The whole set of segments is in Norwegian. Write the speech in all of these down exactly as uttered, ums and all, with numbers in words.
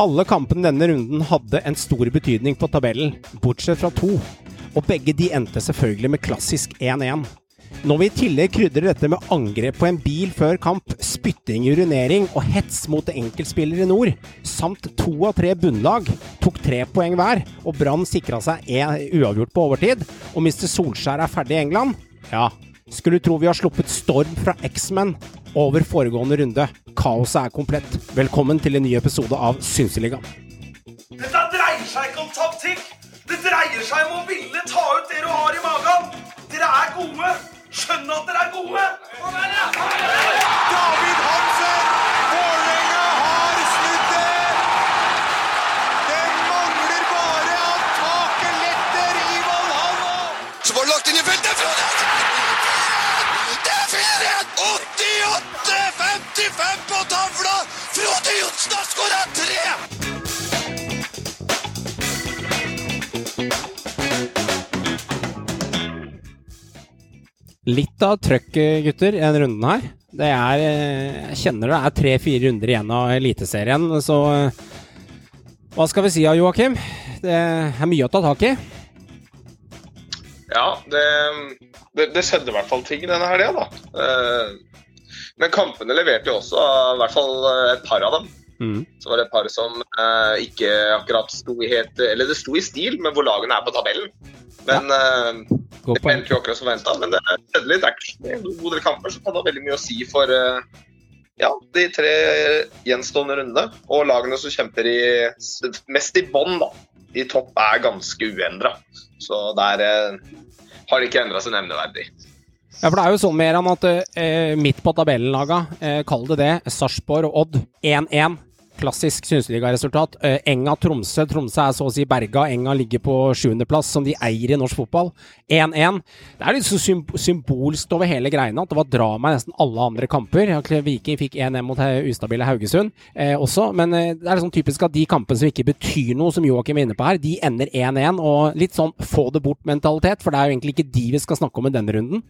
Alle kampene denne runden hadde en stor betydning på tabellen, bortsett fra to. Og begge de endte selvfølgelig med klassisk en en. Når vi i tillegg krydder dette med angrep på en bil før kamp, spytting, urinering og hets mot enkeltspillere i nord, samt to av tre bunnlag, tok tre poeng hver, og Brann sikret seg en uavgjort på overtid, og mister Solskjær er ferdig i England, ja, skulle tro vi har sluppet storm fra X-Men over foregående runde. Kaoset er komplett. Velkommen til en ny episode av Synseligaen. Dette dreier seg ikke om taktikk. Det dreier seg om å ville ta ut det du har i magen. Dere er gode. Skjønn at dere er gode. David Hansen, Vålerenga har snudd det. Det mangler bare at taket letter i Valhalla. Så var det lagt inn i feltet. Det er fire! åttiåtte femtifem på tavla. Frode Johnsen har skåret tre. Litt av trøkk, gutter, i den runden her. Det er, jeg kjenner det er tre-fire runder igjen av eliteserien, så hva skal vi si av Joakim? Det er mye å ta tak i. Ja, det, det, det skjedde i hvert fall ting denne helgen da. Men kampene leverte jo også, i hvert fall et par av dem. Mm. Så var det et par som eh, ikke akkurat sto i helt, eller det sto i stil, men hvor lagene er på tabellen. Men ja. eh, det endte jo akkurat som ventet, men det skjedde litt action. Det er en god del kamper, så kan det ha veldig mye å si for eh, ja, de tre gjenstående rundene. Og lagene som kjemper i, mest i bånd da, i topp er ganske uendret. Så der eh, har det ikke endret seg nevneverdig. Ja, for det er jo sånn mer enn at eh, midt på tabellenlaga, eh, kall det det, Sarpsborg og Odd, en en. Klassisk Synseliga-resultat. Eh, Enga Tromsø. Tromsø er så å si berga. Enga ligger på sjuende plass, som de eier i norsk fotball. en en. Det er litt så symb- symbolsk over hele greiene at det var drama i nesten alle andre kamper. Viking fikk en en mot ustabile Haugesund eh, også, men eh, det er liksom typisk at de kampene som ikke betyr noe, som Joakim er inne på her, de ender en en, og litt sånn få det bort-mentalitet, for det er jo egentlig ikke de vi skal snakke om i denne runden.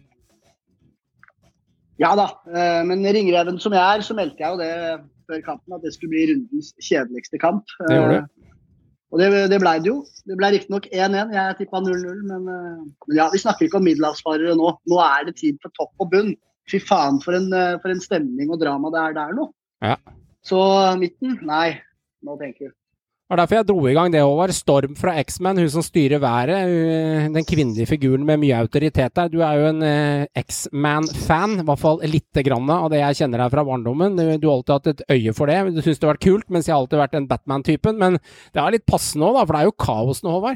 Ja da, men ringreven som jeg er, så meldte jeg jo det før kampen at det skulle bli rundens kjedeligste kamp. Det gjorde du. Og det, det ble det jo. Det ble riktig nok en en, jeg tippet null null, men, men ja, vi snakker ikke om middelhavsfarere nå. Nå er det tid for topp og bunn. Fy faen, for en, for en stemning og drama det er der nå. Ja. Så midten, nei, nå tenker jeg. Det var derfor jeg dro i gang det, Håvard. Storm fra X-Men, hun som styrer været, den kvinnelige figuren med mye autoritet der. Du er jo en eh, X-Man-fan, i hvert fall litt grann av det jeg kjenner deg fra barndommen. Du, du har alltid hatt et øye for det. Du synes det har vært kult, mens jeg har alltid vært en Batman-typen. Men det er litt passende også, da, for det er jo kaos nå, Håvard.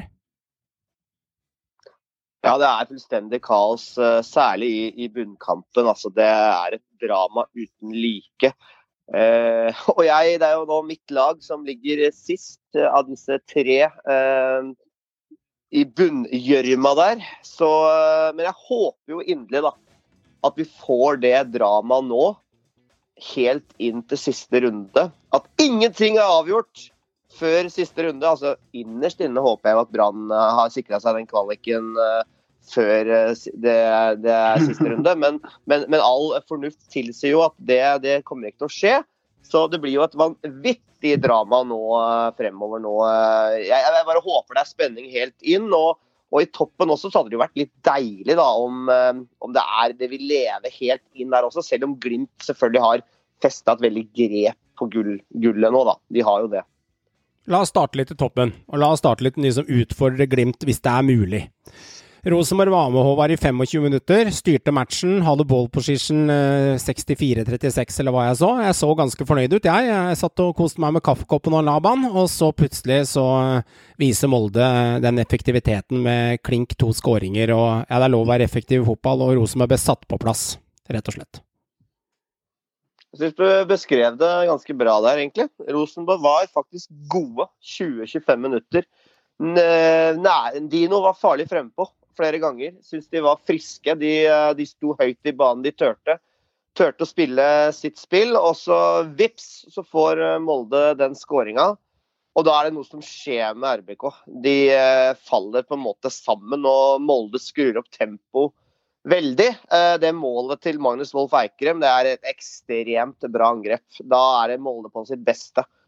Ja, det er fullstendig kaos, særlig i, i bunnkampen. Altså, det er et drama uten like. Uh, og jeg, det er jo nå mitt lag som ligger sist uh, av disse tre uh, i bunngjørma der, så, uh, men jeg håper jo inderlig da at vi får det drama nå helt inn til siste runde, at ingenting er avgjort før siste runde. Altså innerst inne håper jeg at Brann uh, har sikret seg den kvaliken uh, før det, det er siste runde, men, men, men all fornuft tilsier jo at det, det kommer ikke til å skje, så det blir jo et vanvittig drama nå fremover nå. Jeg, jeg bare håper det er spenning helt inn, og, og i toppen også så hadde det jo vært litt deilig da, om, om det er det vi lever helt inn der også, selv om Glimt selvfølgelig har festet et veldig grep på gull, gullet nå da, de har jo det. La oss starte litt i toppen, og la oss starte litt med de som utfordrer Glimt hvis det er mulig. Rosenborg var med Håvard i tjuefem minutter, styrte matchen, hadde ball position eh, sekstifire trettiseks eller hva jeg så. Jeg så ganske fornøyd ut, jeg. Jeg satt og koste meg med kaffekoppen og Laban, og så plutselig så viser Molde den effektiviteten med klink to skåringer, og ja, det er lov å være effektiv i fotball, og Rosenborg ble satt på plass, rett og slett. Jeg synes du beskrev det ganske bra der, egentlig. Rosenborg var faktisk gode tjue til tjuefem minutter. Nei, Dino var farlig fremme på flere ganger. Synes de var friske, de, de sto høyt i banen, de tørte. Tørte å spille sitt spill, og så vips, så får Molde den skåringen. Og da er det noe som skjer med R B K. De faller på en måte sammen, og Molde skrur opp tempo veldig. Det målet til Magnus Wolff Eikrem, det er et ekstremt bra angrep. Da er det Molde på sitt beste.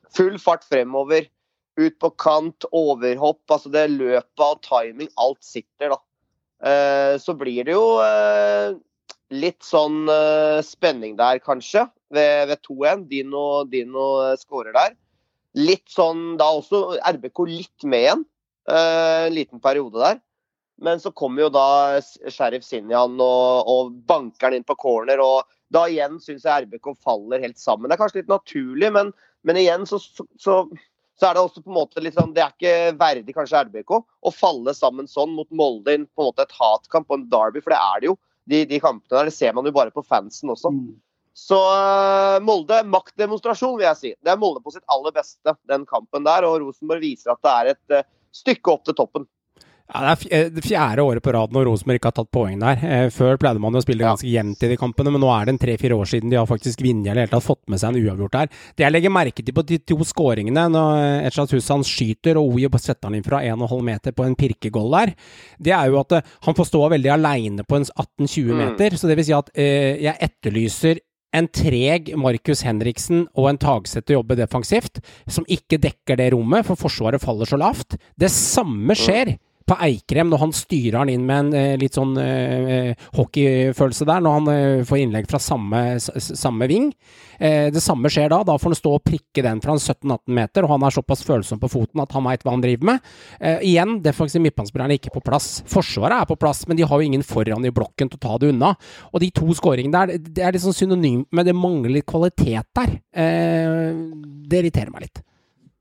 full fart fremover, ut på kant, overhopp, altså det løpet og timing, alt sitter da. Eh, så blir det jo eh, litt sånn eh, spenning der kanskje, ved, ved to en, Dino, Dino skårer der. Litt sånn, da også R B K litt med igjen, eh, en liten periode der. Men så kommer jo da Sheriff Sinjan og, og banker den inn på corner, og da igjen synes jeg R B K faller helt sammen. Det er kanskje litt naturlig, men, men igjen så, så, så, så er det også på en måte litt sånn, det er ikke verdig kanskje R B K å falle sammen sånn mot Molde, på en måte et hatkamp og en derby, for det er det jo, de, de kampene der, det ser man jo bare på fansen også. Mm. Så uh, Molde, maktdemonstrasjon vil jeg si. Det er Molde på sitt aller beste, den kampen der, og Rosenborg viser at det er et uh, stykke opp til toppen. Ja, det er det fjerde året på raden når Rosenborg ikke har tatt poeng der. Før pleide man å spille ganske jevnt i de kampene, men nå er det en tre-fire år siden de har faktisk vunnet eller helt tatt fått med seg en uavgjort der. Det jeg legger merke til på de to skåringene, når Echat Hussan skyter og Oje setter han inn fra en og en halv meter på en pirkegoll der, det er jo at han får stå veldig alene på en atten tjue meter, mm. så det vil si at eh, jeg etterlyser en treg Markus Henriksen og en Tagseth å jobbe defensivt, som ikke dekker det rommet, for forsvaret faller så lavt. Det samme skjer mm. på Eikrem, når han styrer han inn med en eh, litt sånn eh, hockeyfølelse der, når han eh, får innlegg fra samme, samme ving. Eh, det samme skjer da, da får han stå og prikke den fra sytten atten meter, og han er såpass følsom på foten at han vet hva han driver med. Eh, igjen, defensive midtbanespillerne er ikke på plass. Forsvaret er på plass, men de har jo ingen foran i blokken til å ta det unna. Og de to skåringene der, det er litt sånn synonym, men det mangler litt kvalitet der. Eh, det irriterer meg litt.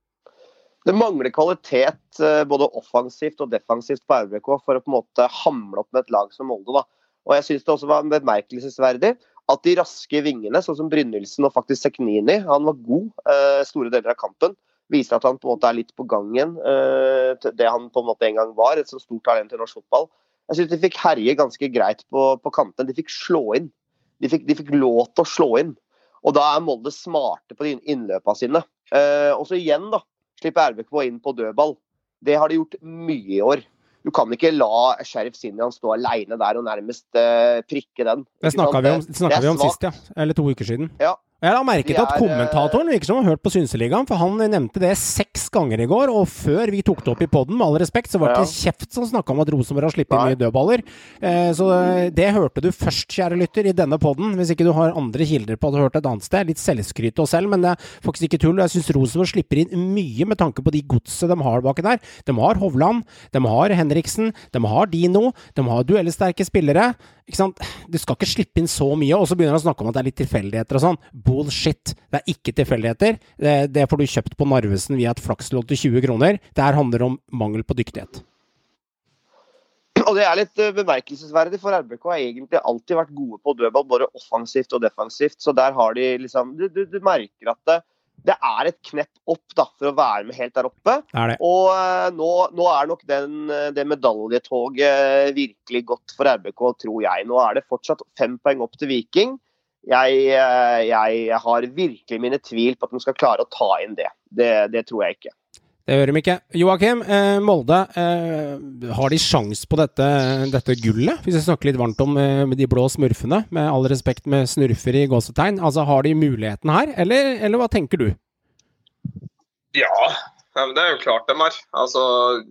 Det mangler kvalitet både offensivt og defensivt på R B K for å på en måte hamle opp med et lag som Molde. Da. Og jeg synes det også var bemerkelsesverdig at de raske vingene, sånn som Brynildsen og faktisk Seknini, han var god eh, store deler av kampen, viser at han på en måte er litt på gangen, eh, det han på en måte en gang var, et så stort talent i norsk fotball. Jeg synes de fikk herje ganske greit på, på kantene, de fikk slå inn, de fikk, de fikk lov til å slå inn, og da er Molde smarte på innløpene sine. Eh, og så igjen da, slipper R B K inn på dødball. Det har de gjort mye i år. Du kan ikke la Sheriff Sinjan stå alene der og nærmest uh, prikke den. Det snakket vi om, snakket vi om sist, ja. Eller to uker siden. Ja. Jeg har merket at kommentatoren virker som har hørt på Synseligaen, for han nevnte det seks ganger i går, og før vi tok det opp i podden, med all respekt, så var det ja. kjeft som snakket om at Rosenborg har slippet inn mye dødballer. Eh, så det hørte du først, kjære lytter, i denne podden, hvis ikke du har andre kilder på at du har hørt et annet sted. Litt selvskryt og selv, men det er faktisk ikke tull. Jeg synes Rosenborg slipper inn mye med tanke på de godset de har baki der. De har Hovland, de har Henriksen, de har Dino, de har duellsterke spillere. Ikke sant? Du skal ikke slippe inn så mye, og så begynner han å snakke om at det er litt tilfeldigheter og sånn. Bullshit. Det er ikke tilfeldigheter. Det, det får du kjøpt på Narvesen via et flakslån til tjue kroner. Det her handler om mangel på dyktighet. Og det er litt bemerkelsesverdig, for R B K har egentlig alltid vært gode på dødball, både offensivt og defensivt, så der har de liksom, du, du, du merker at det, det er et knepp opp da, for å være med helt der oppe. Er det. Og uh, nå, nå er nok den, det medaljetoget virkelig godt for R B K, tror jeg. Nå er det fortsatt fem poeng opp til Viking. Jeg, uh, jeg har virkelig mine tvil på at de skal klare å ta inn det. Det, det tror jeg ikke. Det gjør de ikke. Joakim, eh, Molde, eh, har de sjans på dette, dette gullet? Hvis jeg snakker litt varmt om eh, de blå smurfene, med all respekt med snurfer i gåsetegn. Altså, har de muligheten her, eller, eller hva tenker du? Ja, men det er jo klart de har. Altså,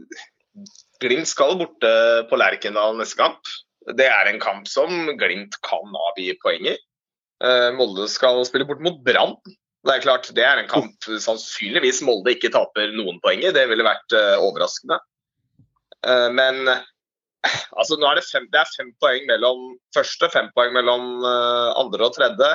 Glimt skal borte på Lerkendal neste kamp. Det er en kamp som Glimt kan avgi poeng i. Eh, Molde skal spille bort mot Brann. Det er klart, det er en kamp sannsynligvis Molde ikke taper noen poeng i. Det ville vært uh, overraskende. Uh, men uh, altså, nå er det, fem, det er fem poeng mellom første, fem poeng mellom uh, andre og tredje.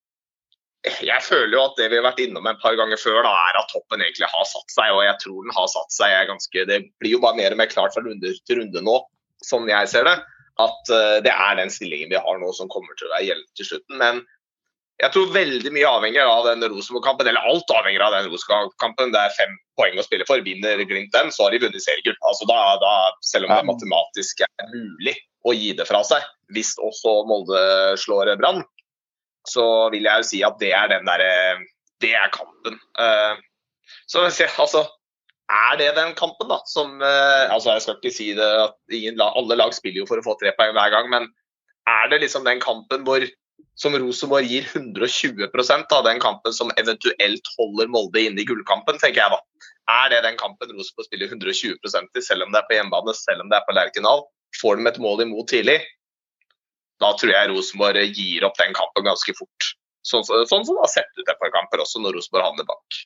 Jeg føler jo at det vi har vært innom et par ganger før, da, er at toppen egentlig har satt seg, og jeg tror den har satt seg. Jeg er ganske, det blir jo bare mer og mer klart fra runde til runde nå, som jeg ser det, at uh, det er den stillingen vi har nå som kommer til å være gjeldende til slutten. Men jeg tror veldig mye avhenger av den Rosenborg-kampen, eller alt avhenger av den Rosenborg-kampen. Det er fem poeng å spille for. Vinner Glimt den, så har de vunnet seriegull. Altså da, da, selv om det matematisk er mulig å gi det fra seg, hvis også Molde slår Brann, så vil jeg jo si at det er den der, det er kampen. Så altså, er det den kampen da, som, altså jeg skal ikke si det, at ingen, alle lag spiller jo for å få tre poeng hver gang, men er det liksom den kampen hvor som Rosenborg gir hundre og tjue prosent av den kampen som eventuelt holder Molde inne i gullkampen, tenker jeg da. Er det den kampen Rosenborg spiller hundre og tjue prosent i, selv om det er på hjemmebane, selv om det er på Lerkendal? Får de et mål imot tidlig, da tror jeg Rosenborg gir opp den kampen ganske fort. Sånn, sånn som det har sett ut et par kamper også, når Rosenborg havner bak.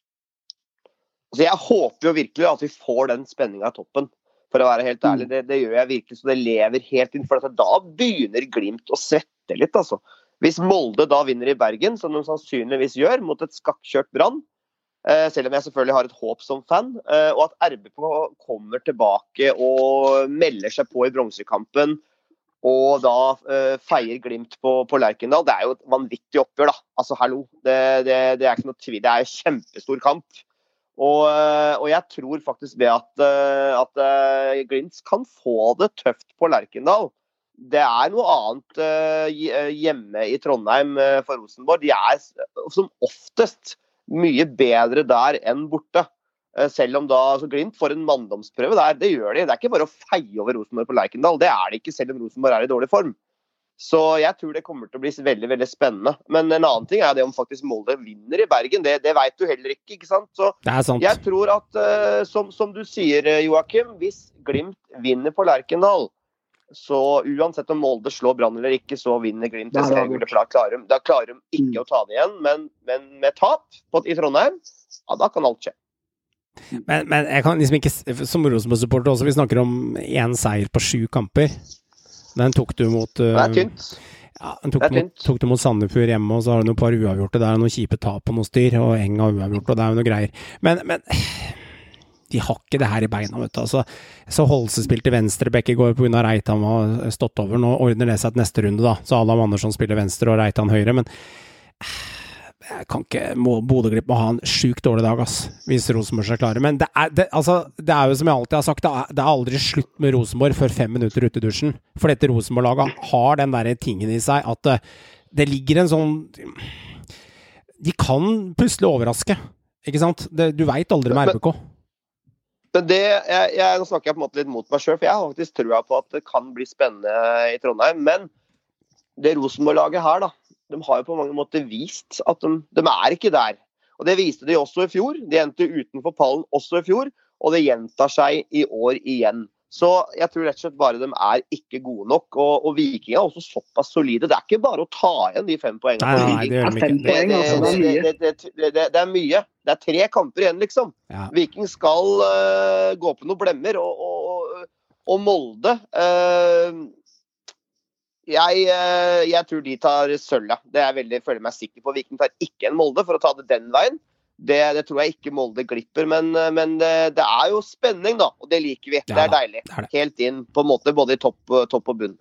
Så jeg håper jo virkelig at vi får den spenningen av toppen, for å være helt ærlig. Det, det gjør jeg virkelig, så det lever helt inn, for da begynner Glimt å svette litt, altså. Hvis Molde da vinner i Bergen, som de sannsynligvis gjør, mot et skakkjørt Brann, eh, selv om jeg selvfølgelig har et håp som fan, eh, og at R B K kommer tilbake og melder seg på i bronsekampen, og da eh, feier Glimt på, på Lerkendal, det er jo et vanvittig oppgjør da. Altså, hallo, det, det, det er ikke noe tvil, det er en kjempestor kamp. Og, og jeg tror faktisk det at, at Glimt kan få det tøft på Lerkendal. Det er noe annet uh, hjemme i Trondheim uh, for Rosenborg. De er som oftest mye bedre der enn borte. Uh, selv om da altså Glimt får en manndomsprøve der, det gjør de. Det er ikke bare å feie over Rosenborg på Lerkendal. Det er det ikke, selv om Rosenborg er i dårlig form. Så jeg tror det kommer til å bli veldig, veldig spennende. Men en annen ting er det om faktisk Molde vinner i Bergen. Det, det vet du heller ikke, ikke sant? Så det er sant. Jeg tror at, uh, som, som du sier, Joakim, hvis Glimt vinner på Lerkendal, så uansett om Molde slår Brann eller ikke, så vinner Glimt. Da klarer de, da klarer de ikke mm. å ta det igjen, men, men med tap på, i Trondheim, ja, da kan alt skje. Men, men jeg kan liksom ikke, som Rosenborg-supporter også, vi snakker om en seier på sju kamper. Den tok du mot... Uh, det er tynt. Ja, den tok, mot, tok du mot Sandefjord hjemme, og så har du noen par uavgjorte, der er noen kjipe tap på noen styr, og Enga uavgjort, og det er jo noe greier. Men... men de har ikke det her i beina, vet du. Altså, så Holse spilte venstrebekk i går på grunn av Reitan har stått over. Nå ordner det seg et neste runde da, så Adam Andersson spiller venstre og Reitan høyre, men jeg kan ikke, Bodø-Glimt må ha en sykt dårlig dag, ass, hvis Rosenborg er klare. Men det er, det, altså, det er jo som jeg alltid har sagt, det er, det er aldri slutt med Rosenborg før fem minutter ute i dusjen. For dette Rosenborg-laget har den der tingen i seg, at det ligger en sånn... De kan plutselig overraske, ikke sant? Det, du vet aldri med R B K. Men det, jeg, jeg, nå snakker jeg på en måte litt mot meg selv, for jeg har faktisk trua på at det kan bli spennende i Trondheim, men det Rosenborg-laget her da, de har jo på mange måter vist at de, de er ikke der. Og det viste de også i fjor, de endte utenfor pallen også i fjor, og det gjentar seg i år igjen. Så jeg tror rett og slett bare de er ikke gode nok, og, og Viking er også såpass solide. Det er ikke bare å ta igjen de fem poengene. Nei, nei, det gjør de ikke. Det, det, det, det, det, det, det er mye. Det er tre kamper igjen, liksom. Ja. Viking skal uh, gå på noen blemmer, og, og, og Molde... Uh, jeg, uh, jeg tror de tar sølv, ja. Det er jeg veldig, føler meg sikker på. Viking tar ikke en Molde for å ta det den veien. Det, det tror jeg ikke Molde glipper, men, men det, det er jo spenning da, og det liker vi. Ja, det er deilig. Det er det. Helt inn på en måte, både i topp, topp og bunn.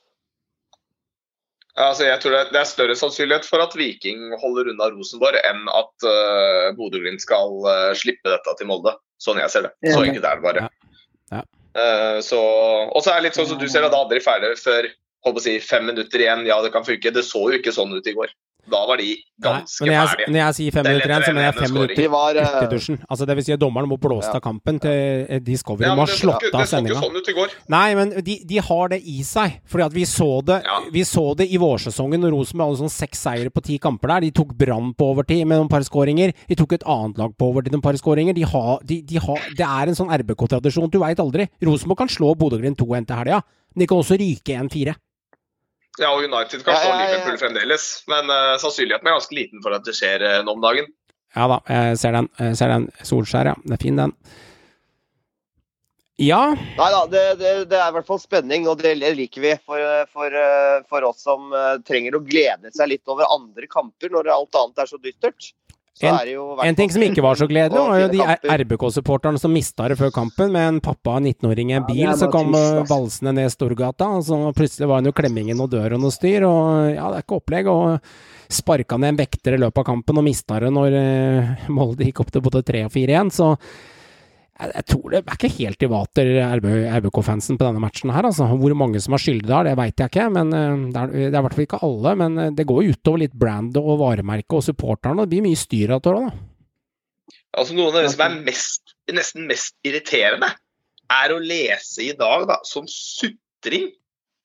Altså, jeg tror det er større sannsynlighet for at Viking holder unna Rosenborg enn at uh, Bodø-Glimt skal uh, slippe dette til Molde. Sånn jeg ser det. Så enkelt er det bare. Ja. Ja. Uh, så, og så er det litt sånn som du ser at det aldri er ferdig før håper å si, fem minutter igjen. Ja, det kan funke. Det så jo ikke sånn ut i går. Da var de ganske Nei, jeg, ferdige. Når jeg sier fem minutter igjen, så mener jeg fem minutter var, uh... i dusjen. Altså, det vil si at dommeren må blåse av kampen til Discovery. Ja, må ha slått av sendinga. Det så ikke sånn ut i går. Nei, men de, de har det i seg. Fordi at vi så det, ja. vi så det i vårsesongen når Rosenborg hadde sånn seks seire på ti kamper der. De tok Brann på overtid med noen par skåringer. De tok et annet lag på overtid med noen par skåringer. De har, de, de har, det er en sånn R B K-tradisjon. Du vet aldri. Rosenborg kan slå Bodø-Glimt to en til helga. Men de kan også ryke en fire. Ja, og United kan slå Liverpool fremdeles, men uh, sannsynligheten er ganske liten for at det skjer uh, nå om dagen. Ja da, jeg ser den. Jeg ser den. Solskjær, ja. Det er fin den. Ja. Nei da, det, det, det er i hvert fall spenning, og det liker vi for, for, for oss som uh, trenger å glede seg litt over andre kamper når alt annet er så dystert. En, en ting som ikke var så gledelig var jo de R B K-supporterne som mistet det før kampen med en pappa og nitten-åring i en bil, ja, så kom trist, valsene ned Storgata, og så plutselig var det jo klemmingen og dør og noe styr, og ja, det er ikke opplegg, og sparket ned en vekter i løpet av kampen og mistet det når uh, Molde gikk opp til både tre og fire igjen, så jeg, jeg tror det er ikke helt i vater R B K-fansen på denne matchen her, altså. Hvor mange som har skyldig der, det vet jeg ikke, men uh, det, er, det er i hvert fall ikke alle, men uh, det går utover litt brand og varemerke og supporterne, og det blir mye styr av det da. Altså noen av det som er mest, nesten mest irriterende, er å lese i dag da, som sutring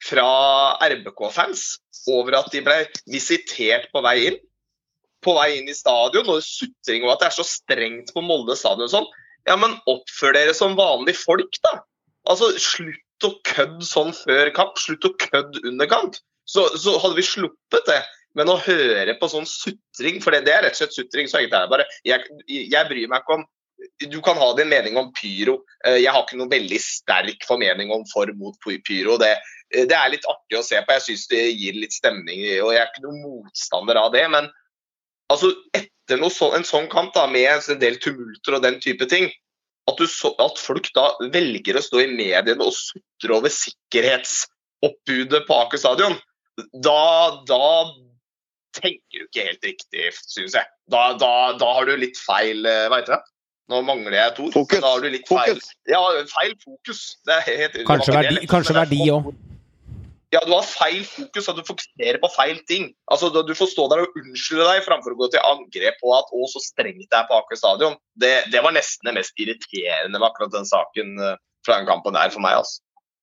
fra R B K-fans over at de ble visitert på vei inn. På vei inn i stadion, og suttring og at det er så strengt på Molde stadion og sånn. Ja, men oppfør dere som vanlige folk da. Altså, slutt å kødde sånn før kamp, slutt å kødde under kamp. Så, så hadde vi sluppet det. Men å høre på sånn suttring, for det, det er rett og slett suttring, så egentlig er det bare, jeg, jeg bryr meg ikke om, du kan ha din mening om pyro, jeg har ikke noen veldig sterk formening om for mot pyro, det, det er litt artig å se på, jeg synes det gir litt stemning, og jeg er ikke noen motstander av det, men altså etter noe så, en sånn kamp da, med en del tumulter og den type ting, at, du så, at folk da velger å stå i mediene og sutre over sikkerhetsoppbudet på Aker Stadion, da, da tenker du ikke helt riktig, synes jeg. Da, da, da har du litt feil, hva heter det? Nå mangler jeg et ord. Fokus. Da har du litt feil. Fokus. Ja, feil fokus. Det er helt, kanskje verdi, lett, kanskje verdi også. Ja, du har feil fokus, og du fokuserer på feil ting. Altså, du får stå der og unnskylde deg framfor å gå til angrep på at å, så strengt det er på Aker Stadion. Det, det var nesten det mest irriterende med akkurat den saken fra den kampen der for meg, altså.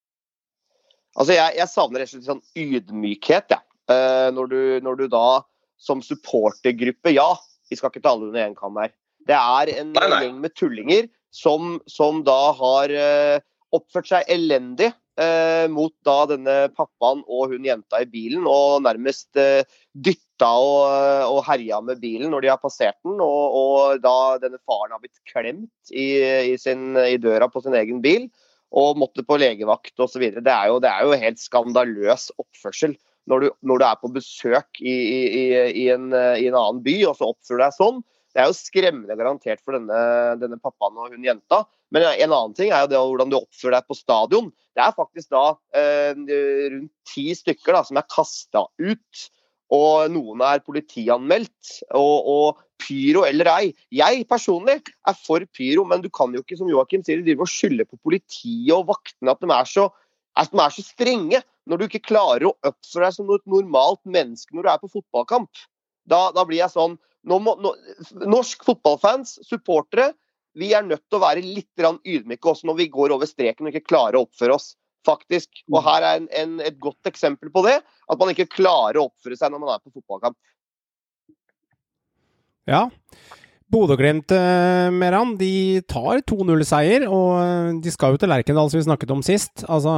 Altså, jeg, jeg savner rett og slett sånn ydmykhet, ja. Uh, når, du, når du da som supportergruppe, ja, vi skal ikke ta alle under en kam her. Det er en nei, nei. gjeng med tullinger som, som da har uh, oppført seg elendig uh, mot da denne pappaen og hun jenta i bilen, og nærmest uh, dytta og, og herja med bilen når de har passert den, og, og da denne faren har blitt klemt i, i, sin, i døra på sin egen bil, og måtte på legevakt og så videre. Det er jo, det er jo helt skandaløs oppførsel. Når du, når du er på besøk i, i, i, en, i en annen by, og så oppfører deg sånn, det er jo skremmende garantert for denne, denne pappaen og hun jenta. Men en annen ting er jo det hvordan du oppfører deg på stadion. Det er faktisk da eh, rundt ti stykker da, som er kastet ut, og noen er politianmeldt, og, og pyro eller ei. Jeg personlig er for pyro, men du kan jo ikke, som Joakim sier, drive og skylde på politiet og vaktene at de er så at de er så strenge, når du ikke klarer å oppføre deg som et normalt menneske når du er på fotballkamp. Da, da blir jeg sånn, nå må, nå, norsk fotballfans, supportere, vi er nødt til å være litt ydmyke også når vi går over streken og ikke klarer å oppføre oss, faktisk. Og her er en, en, et godt eksempel på det, at man ikke klarer å oppføre seg når man er på fotballkamp. Ja, Bodø-Glimt, Meran, de tar to null seier, og de skal jo til Lerkendal, som vi snakket om sist. Altså,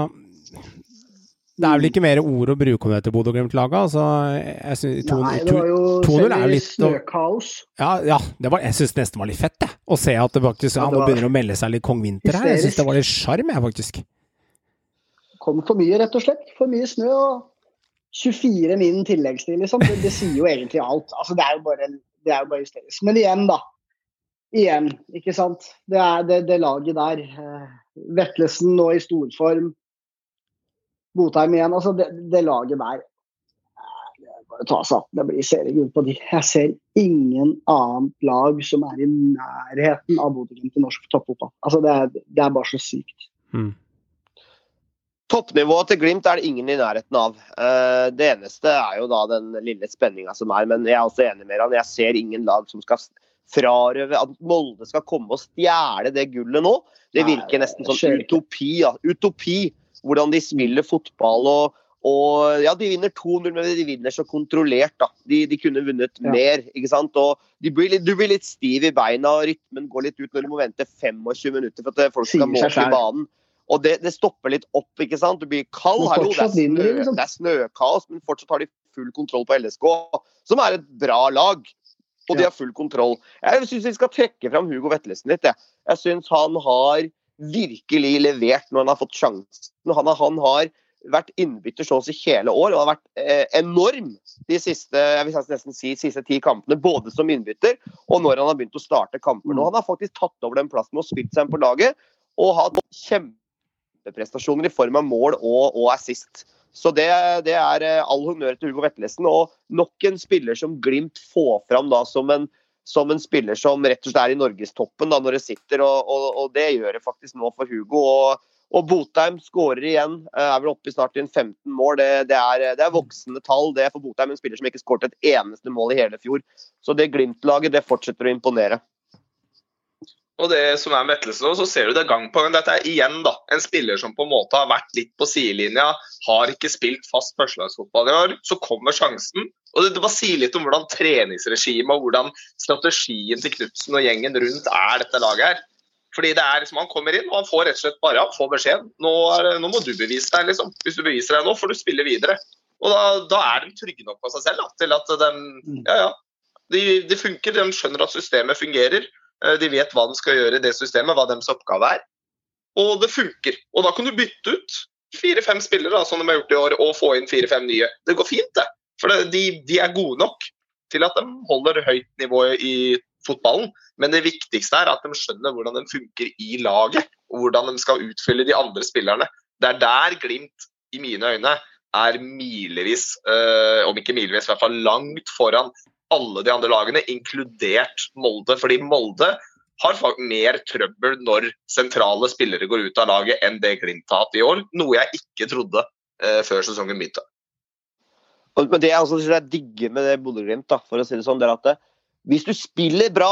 det er vel ikke mer ord å bruke om det til Bodø-Glimt-laget. Altså, jeg synes, to, Nei, det var jo to null er jo litt snøkaos. Ja, ja det var, jeg synes nesten var litt fett, det. Å se at det faktisk, ja, nå begynner å melde seg litt Kong Vinter her. Jeg synes det var litt charm, jeg, faktisk. Kom for mye, rett og slett. For mye snø, og tjuefire min tilleggstid, liksom. Det, det sier jo egentlig alt. Altså, det er jo bare, det er jo bare hysterisk. Men igjen, da. Igjen, ikke sant? Det er det, det laget der. Vetlesen nå i storform. Botheim igjen, altså det, det laget der, det er bare å ta seg, det blir seriegull på de. Jeg ser ingen annet lag som er i nærheten av Bodø-Glimt i norsk toppfotball. Altså det er, det er bare så sykt. Mm. Toppnivået til Glimt er det ingen i nærheten av. Det eneste er jo da den lille spenningen som er, men jeg er også enig med han. Jeg ser ingen lag som skal frarøve at Molde skal komme og stjele det gullet nå. Det virker nesten som utopi, ja. Utopi. Hvordan de spiller fotball, og, og ja, de vinner to null, men de vinner så kontrollert da. De, de kunne vunnet ja. mer, ikke sant? Og de blir litt, du blir litt stiv i beina, og rytmen går litt ut når du må vente tjuefem minutter for at folk skal måle i banen. Og det, det stopper litt opp, ikke sant? Du blir kald, hallo, det er, snø, liksom. Det er snøkaos, men fortsatt har de full kontroll på L S K, som er et bra lag. Og de har full kontroll. Jeg synes vi skal trekke frem Hugo Vetlesen litt, jeg. Jeg synes han har virkelig levert når han har fått sjansen. Han, han har vært innbytter så å si hele år, og har vært eh, enorm de siste, jeg vil nesten si, siste ti kampene, både som innbytter, og når han har begynt å starte kamper. Nå han har faktisk tatt over den plassen og spilt seg på laget, og hatt kjempeprestasjoner i form av mål og, og assist. Så det, det er all honnør til Hugo Vetlesen, og nok en spiller som Glimt får fram da som en som en spiller som rett og slett er i Norgestoppen da, når det sitter, og, og, og det gjør det faktisk nå for Hugo. Og, og Botheim skårer igjen, er vel oppe i snart i femten mål. Det, det, er, det er voksende tall, det er for Botheim, en spiller som ikke skåret et eneste mål i hele fjor. Så det Glimt-laget, det fortsetter å imponere. Og det som er med Vetlesen, så ser du det gang på gang. Dette er igjen da, en spiller som på en måte har vært litt på sidelinja, har ikke spilt fast førstelagsfotball i år, så kommer sjansen. Og det, det bare sier litt om hvordan treningsregimet og hvordan strategien til Knudsen og gjengen rundt er dette laget her. Fordi det er liksom, han kommer inn og han får rett og slett bare ja, får beskjed. Nå, er, nå må du bevise deg liksom. Hvis du beviser deg nå, får du spille videre. Og da, da er de trygge nok på seg selv da, til at de, ja, ja, de, de funker, de skjønner at systemet fungerer. De vet hva de skal gjøre i det systemet, hva deres oppgave er. Og det funker. Og da kan du bytte ut fire-fem spillere, da, som de har gjort i år, og få inn fire-fem nye. Det går fint, det. For det, de, de er gode nok til at de holder høyt nivå i fotballen. Men det viktigste er at de skjønner hvordan de funker i laget, og hvordan de skal utfylle de andre spillerne. Det er der Glimt, i mine øyne, er milevis, øh, om ikke milevis, i hvert fall langt foran alle de andre lagene, inkludert Molde, fordi Molde har faktisk mer trøbbel når sentrale spillere går ut av laget enn det Glimt har hatt i år, noe jeg ikke trodde eh, før sesongen begynte. Men det er altså det jeg digger med det Bodø-Glimt, da, for å si det sånn, det er at det, hvis du spiller bra,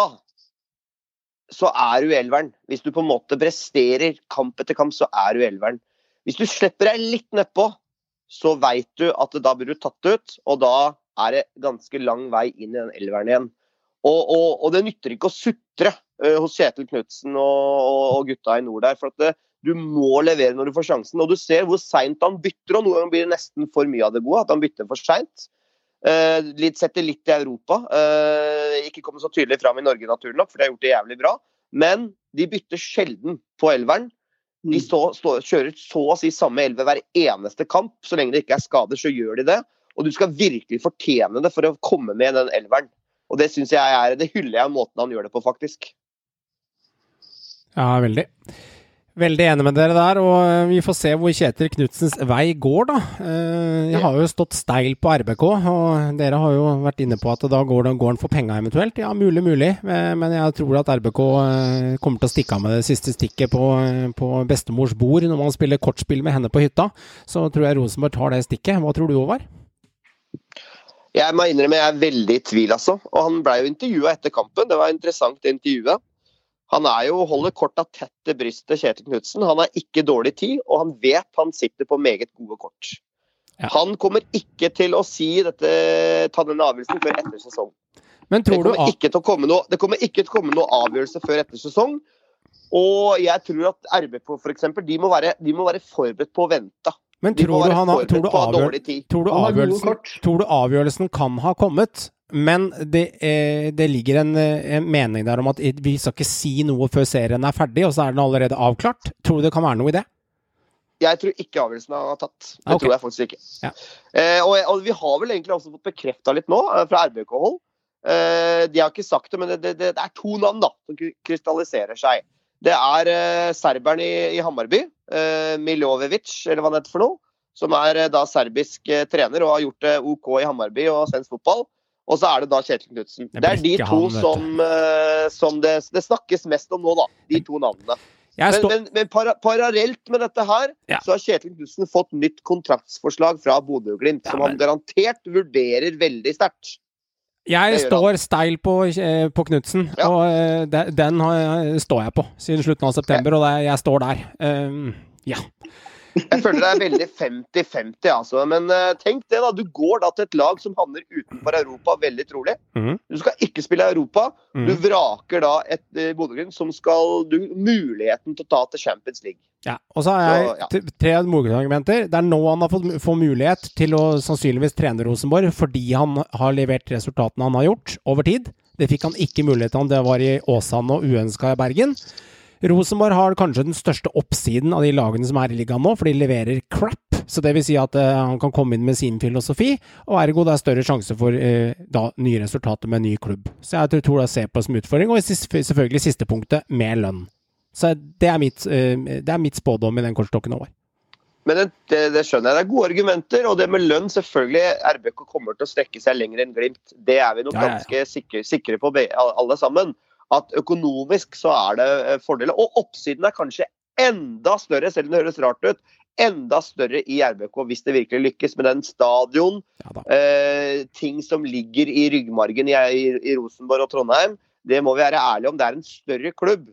så er du elveren. Hvis du på en måte presterer kamp etter kamp, så er du elveren. Hvis du slipper deg litt nedpå, så vet du at da blir du tatt ut, og da er det ganske lang vei inn i den elveren igjen. Og, og, og det nytter ikke å sutre uh, hos Kjetil Knudsen og, og gutta i nord der, for at det, du må levere når du får sjansen. Og du ser hvor sent han bytter, og noen ganger blir det nesten for mye av det gode, at han bytter for sent. Uh, litt, setter litt i Europa. Uh, ikke kommer så tydelig fram i Norge naturlig nok, for de har gjort det jævlig bra. Men de bytter sjelden på elveren. De stå, stå, kjører så å si samme elve hver eneste kamp. Så lenge det ikke er skader, så gjør de det. Og du skal virkelig fortjene det for å komme med den elveren. Og det synes jeg er, det hyller jeg måten han gjør det på, faktisk. Ja, veldig. Veldig enig med dere der, og vi får se hvor Kjetil Knudsens vei går da. Jeg har jo stått steil på R B K, og dere har jo vært inne på at da går den, går den for penger eventuelt. Ja, mulig, mulig, men jeg tror at R B K kommer til å stikke av med det siste stikket på, på bestemors bord når man spiller kortspill med henne på hytta. Så tror jeg Rosenborg tar det stikket. Hva tror du, Håvard? Jeg må innrømme, jeg er veldig i tvil, altså. Og han ble jo intervjuet etter kampen. Det var interessant intervjuet. Han er jo, holder korta tett til brystet, Kjetil Knudsen. Han har ikke dårlig tid, og han vet han sitter på meget gode kort. Ja. Han kommer ikke til å si dette, ta denne avgjørelsen før etter sesong. Men tror det, kommer du, ikke til å komme noe, det kommer ikke til å komme noe avgjørelse før etter sesong. Og jeg tror at R B K for eksempel, de må være, de må være forberedt på å vente. Men tror du, han har, tror, du avgjør, tror, du avgjørelsen, tror du avgjørelsen kan ha kommet? Men det, eh, det ligger en, en mening der om at vi skal ikke si noe før serien er ferdig, og så er den allerede avklart. Tror du det kan være noe i det? Jeg tror ikke avgjørelsen har tatt. Det okay. tror jeg faktisk ikke. Ja. Eh, og, og vi har vel egentlig også fått bekreftet litt nå fra R B K-hold. Eh, de har ikke sagt det, men det, det, det er to navn da, som krystalliserer seg. Det er eh, serberen i, i Hammarby, eh, Milojevic, eller hva det heter for noe, som er eh, da serbisk eh, trener og har gjort det OK i Hammarby og svensk fotball. Og så er det da Kjetil Knudsen. Det er de to han, som, uh, som det, det snakkes mest om nå, da. De to navnene. Men, men, men para, parallelt med dette her, ja. så har Kjetil Knudsen fått nytt kontraktsforslag fra Bodø Glimt, ja, som han garantert vurderer veldig sterkt. Jeg står steil på, på Knudsen, ja. og uh, den, den har, står jeg på siden slutten av september, ja. og det, jeg står der. Um, ja. Jeg føler det er veldig femti femti, altså. Men uh, tenk det da, du går da til et lag som havner utenfor Europa, veldig trolig. Mm. Du skal ikke spille i Europa. Mm. Du vraker da et uh, Bodø-Glimt som skal du muligheten til å ta til Champions League. Ja, og så har jeg så, ja. tre motargumenter. Det er nå han har fått få mulighet til å sannsynligvis trene Rosenborg, fordi han har levert resultatene han har gjort over tid. Det fikk han ikke mulighet til, det var i Åsane og uønsket i Bergen. Rosenborg har kanskje den største oppsiden av de lagene som er i ligaen nå, for de leverer crap. Så det vil si at uh, han kan komme inn med sin filosofi, og ergo det er større sjanse for uh, da, nye resultater med en ny klubb. Så jeg tror det ser på som utfordring, og selvfølgelig siste punktet med lønn. Så det er mitt, uh, det er mitt spådom i den kortstokken over. Men det, det, det skjønner jeg, det er gode argumenter, og det med lønn selvfølgelig, R B K kommer til å strekke seg lenger enn Glimt. Det er vi nok ja, ja, ja. ganske sikre, sikre på alle sammen. At økonomisk så er det fordeler, og oppsiden er kanskje enda større, selv om det høres rart ut, enda større i R B K hvis det virkelig lykkes med den stadion, ja, eh, ting som ligger i ryggmargen i, i, i Rosenborg og Trondheim. Det må vi være ærlige om, det er en større klubb.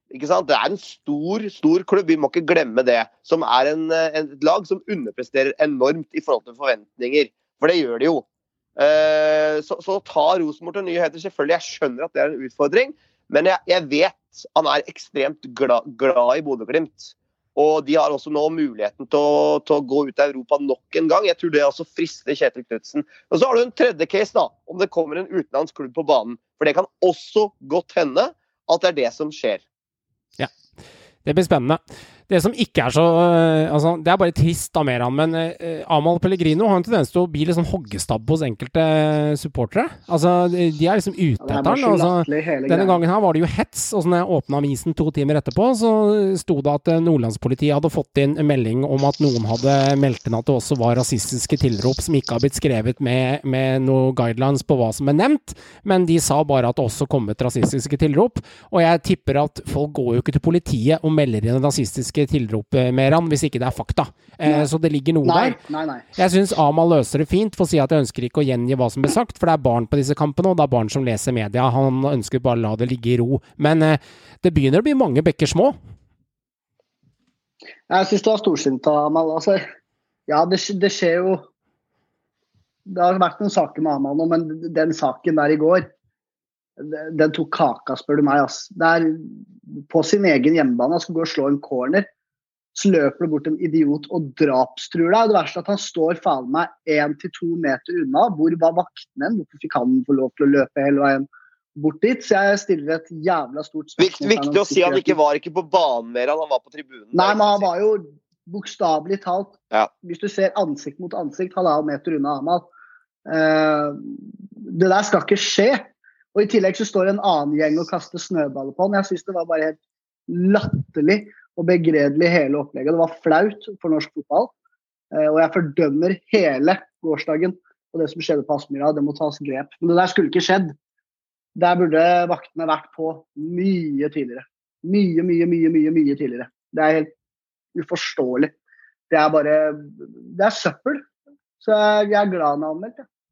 Ikke sant? Det er en stor, stor klubb, vi må ikke glemme det, som er en, en, et lag som underpresterer enormt i forhold til forventninger, for det gjør de jo. Eh, så, så ta Rosenborg til nye høyder, selvfølgelig, jeg skjønner at det er en utfordring, men jeg, jeg vet han er ekstremt glad, glad i Bodø/Glimt, og de har også nå muligheten til å, til å gå ut av Europa nok en gang. Jeg tror det også frister Kjetil Knutsen. Og så har du en tredje case da, om det kommer en utenlandsk klubb på banen, for det kan også godt hende at det er det som skjer. Ja, det blir spennende. Det som ikke er så altså, det er bare trist da mer han, men uh, Amahl Pellegrino har en tendens til å bli liksom hoggestabbe hos enkelte supportere. Altså, de, de er liksom ute etter han. Altså, denne gangen her var det jo hets, og så når jeg åpnet avisen to timer etterpå, så sto det at Nordlandspolitiet hadde fått inn en melding om at noen hadde meldt inn at det også var rasistiske tilrop som ikke har blitt skrevet med, med noen guidelines på hva som er nevnt, men de sa bare at det også kom et rasistiske tilrop, og jeg tipper at folk går jo ikke til politiet og melder inn rasistiske tilrop mer han, hvis ikke det er fakta. Eh, så det ligger noe nei, der. Nei, nei. Jeg synes Amahl løser det fint for å si at jeg ønsker ikke å gjengi hva som ble sagt, for det er barn på disse kampene, og det er barn som leser media. Han ønsker bare å la det ligge i ro. Men eh, det begynner å bli mange bekker små. Jeg synes det var storsynt av Amahl. Altså, ja, det, det skjer jo det har vært noen saker med Amahl nå, men den saken der i går den tok kaka, spør du meg. Ass. Det er på sin egen hjemmebane, han skal gå og slå en corner, så løper det bort en idiot og drapstruer deg. Det verste er at han står faen meg en til to meter unna. Hvor var vakten hen? Hvorfor fikk han få lov til å løpe hele veien bort dit? Så jeg stiller et jævla stort spørsmål. Viktig, viktig å si at han ikke var ikke på banen mer, han var på tribunen. Nei, men han var jo bokstavelig talt, ja. Hvis du ser ansikt mot ansikt, halvannen meter unna Amahl. Uh, det der skal ikke skje. Og i tillegg så står en annen gjeng og kaster snøballer på han. Jeg synes det var bare helt latterlig og begredelig hele opplegget. Det var flaut for norsk fotball. Og jeg fordømmer hele gårsdagen og det som skjedde på Aspmyra. Det må tas grep. Men det der skulle ikke skjedd. Der burde vaktene vært på mye tidligere. Mye, mye, mye, mye, mye tidligere. Det er helt uforståelig. Det er bare, det er søppel. Så jeg er glad han har anmeldt det.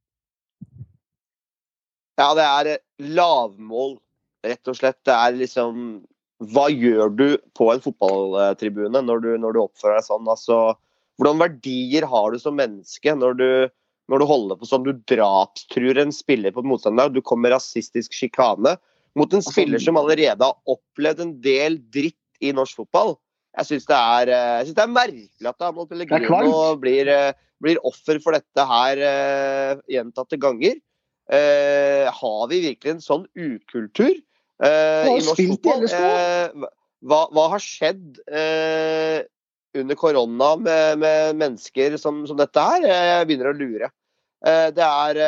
Ja, det er lavmål, rett og slett. Det er liksom, hva gjør du på en fotballtribune når du, når du oppfører deg sånn? Altså, hvordan verdier har du som menneske når du, når du holder på sånn? Du drapstruer en spiller på et motstander, du kommer med rasistisk skikane mot en spiller som allerede har opplevd en del dritt i norsk fotball. Jeg synes det er, jeg synes det er merkelig at Amahl Pellegrino blir, blir offer for dette her uh, gjentatte ganger. Uh, har vi virkelig en sånn ukultur uh, i norsk fotball? Uh, hva, hva har skjedd uh, under korona med, med mennesker som, som dette her? Jeg begynner å lure. Uh, det er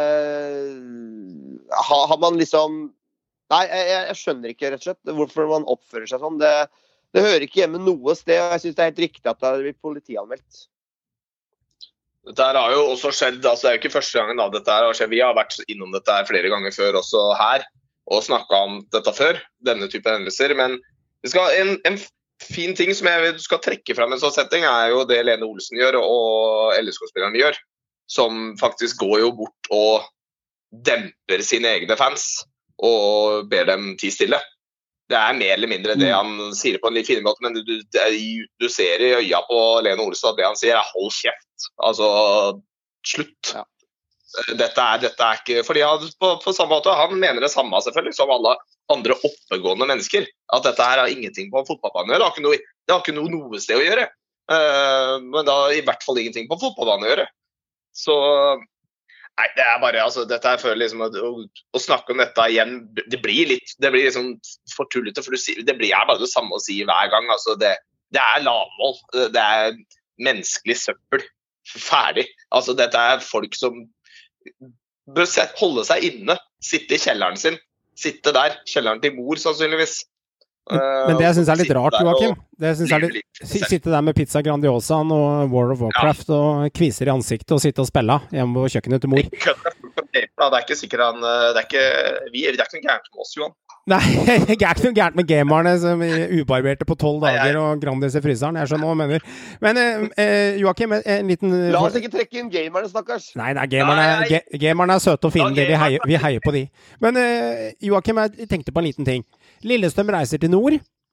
uh, har, har man liksom Nei, jeg, jeg skjønner ikke rett og slett hvorfor man oppfører seg sånn. Det, det hører ikke hjemme noe sted, og jeg synes det er helt riktig at det har blitt politianmeldt. Dette har jo også skjedd, altså det er jo ikke første gangen da dette har skjedd. Vi har vært innom dette her flere ganger før også her, og snakket om dette før, denne type hendelser. Men det skal, en, en fin ting som jeg skal trekke frem en sånn setting er jo det Lene Olsen gjør, og L S K-spillerne gjør, som faktisk går jo bort og demper sine egne fans, og ber dem tie stille. Det er mer eller mindre det han sier på en litt fin måte, men du, du, du ser i øya på Lene Olsen at det han sier er hold kjeft. Altså, slutt. Ja. Dette, er, dette er ikke, fordi han på, på samme måte, han mener det samme selvfølgelig som alle andre oppegående mennesker, at dette her har ingenting på fotballbanen å gjøre, det har ikke noe, det har ikke noe, noe sted å gjøre, uh, men det har i hvert fall ingenting på fotballbanen å gjøre. Så nei, det er bare, altså, dette er føler liksom at, å, å snakke om dette igjen, det blir litt, det blir liksom fortullete, for du sier, det blir bare det samme å si hver gang, altså, det, det er lavmål, det er menneskelig søppel, ferdig, altså, dette er folk som bør holde seg inne, sitte i kjelleren sin, sitte der, kjelleren til mor sannsynligvis. Men det jeg synes er litt rart, Joakim, det jeg synes er litt, sitte der med pizza Grandiosa og World of Warcraft ja. Og kviser i ansiktet og sitte og spille hjemme på kjøkkenet til mor. Det er ikke sikkert han, det er ikke, vi, det er ikke noe gærent med oss, Johan. Nei, det er ikke noe gærent med gamerne som ubarberte på tolv dager og Grandis i fryseren, jeg skjønner hva jeg mener. Men eh, Joakim, en liten... La oss ikke trekke inn gamerne, snakkars. Nei, nei, gamerne, nei, nei. gamerne er søte og fine, ja, vi, heier, vi, heier, vi heier på de. Men eh, Joakim, jeg tenkte på en liten ting. Lillestrøm reiser til nord,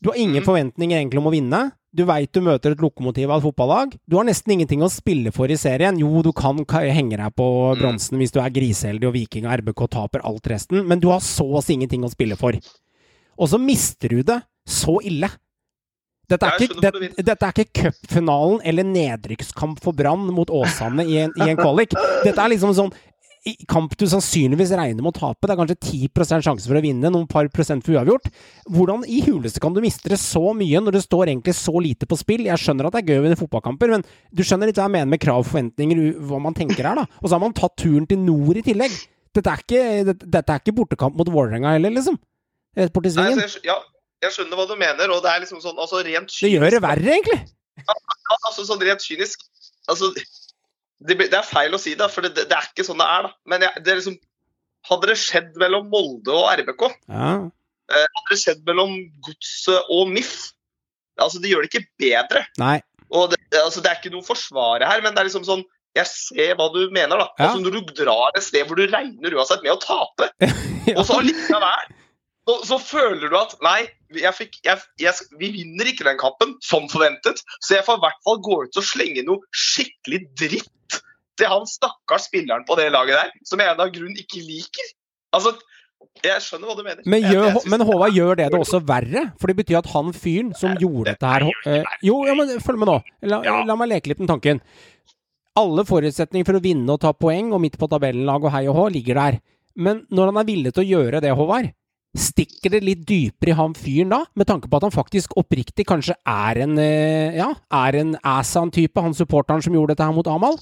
Du har ingen forventninger egentlig om å vinne. Du vet du møter et lokomotiv av et fotballag. Du har nesten ingenting å spille for i serien. Jo, du kan henge deg på bronsen hvis du er griseheldig og Viking og R B K taper alt resten, men du har så å si ingenting å spille for. Og så mister du det så ille. Dette er ikke, det, dette er ikke cupfinalen eller nedrykkskamp for Brann mot Åsane i en, i en kvalik. Dette er liksom sånn i kamp du sannsynligvis regner med å tape. Det er kanskje ti prosent sjanse for å vinne, noen par prosent for uavgjort. Hvordan i huleste kan du miste det så mye når det står egentlig så lite på spill? Jeg skjønner at det er gøy å vinne fotballkamper, men du skjønner litt hva jeg mener med krav og forventninger, hva man tenker her da. Og så har man tatt turen til nord i tillegg. Dette er ikke, dette, dette er ikke bortekamp mot Vålerenga heller, liksom. Bort i svingen. Nei, altså, jeg, ja, jeg skjønner hva du mener, og det er liksom sånn, altså rent kynisk. Det gjør det verre, egentlig. Ja, altså sånn rent kynisk. Altså... Det, det er feil å si det, for det, det er ikke sånn det er da. Men jeg, det er liksom, hadde det skjedd mellom Molde og R B K, ja. eh, hadde det skjedd mellom Godset og M I F, altså det gjør det ikke bedre. Nei. Og det, altså, det er ikke noe forsvare her, men det er liksom sånn, jeg ser hva du mener da. Ja. Altså når du drar et sted hvor du regner uansett med å tape, ja. Og så allikevel, så, så føler du at, nei, jeg fikk, jeg, jeg, vi vinner ikke den kampen, som forventet, så jeg får i hvert fall gå ut og slenge noe skikkelig dritt til han stakkars spilleren på det laget der, som jeg av grunn ikke liker. Altså, jeg skjønner hva du mener. Men, gjør, jeg, jeg men Håvard, gjør det det også verre? For det betyr at han fyren som Nei, gjorde dette her... Øh, jo, ja, men følg med nå. La, ja. la meg leke litt med tanken. Alle forutsetninger for å vinne og ta poeng, og midt på tabellenlag og hei og hå, ligger der. Men når han er villig til å gjøre det, Håvard, stikker det litt dypere i han fyren da, med tanke på at han faktisk oppriktig kanskje er en, øh, ja, er en Asan-type, han supporteren som gjorde dette her mot Amal?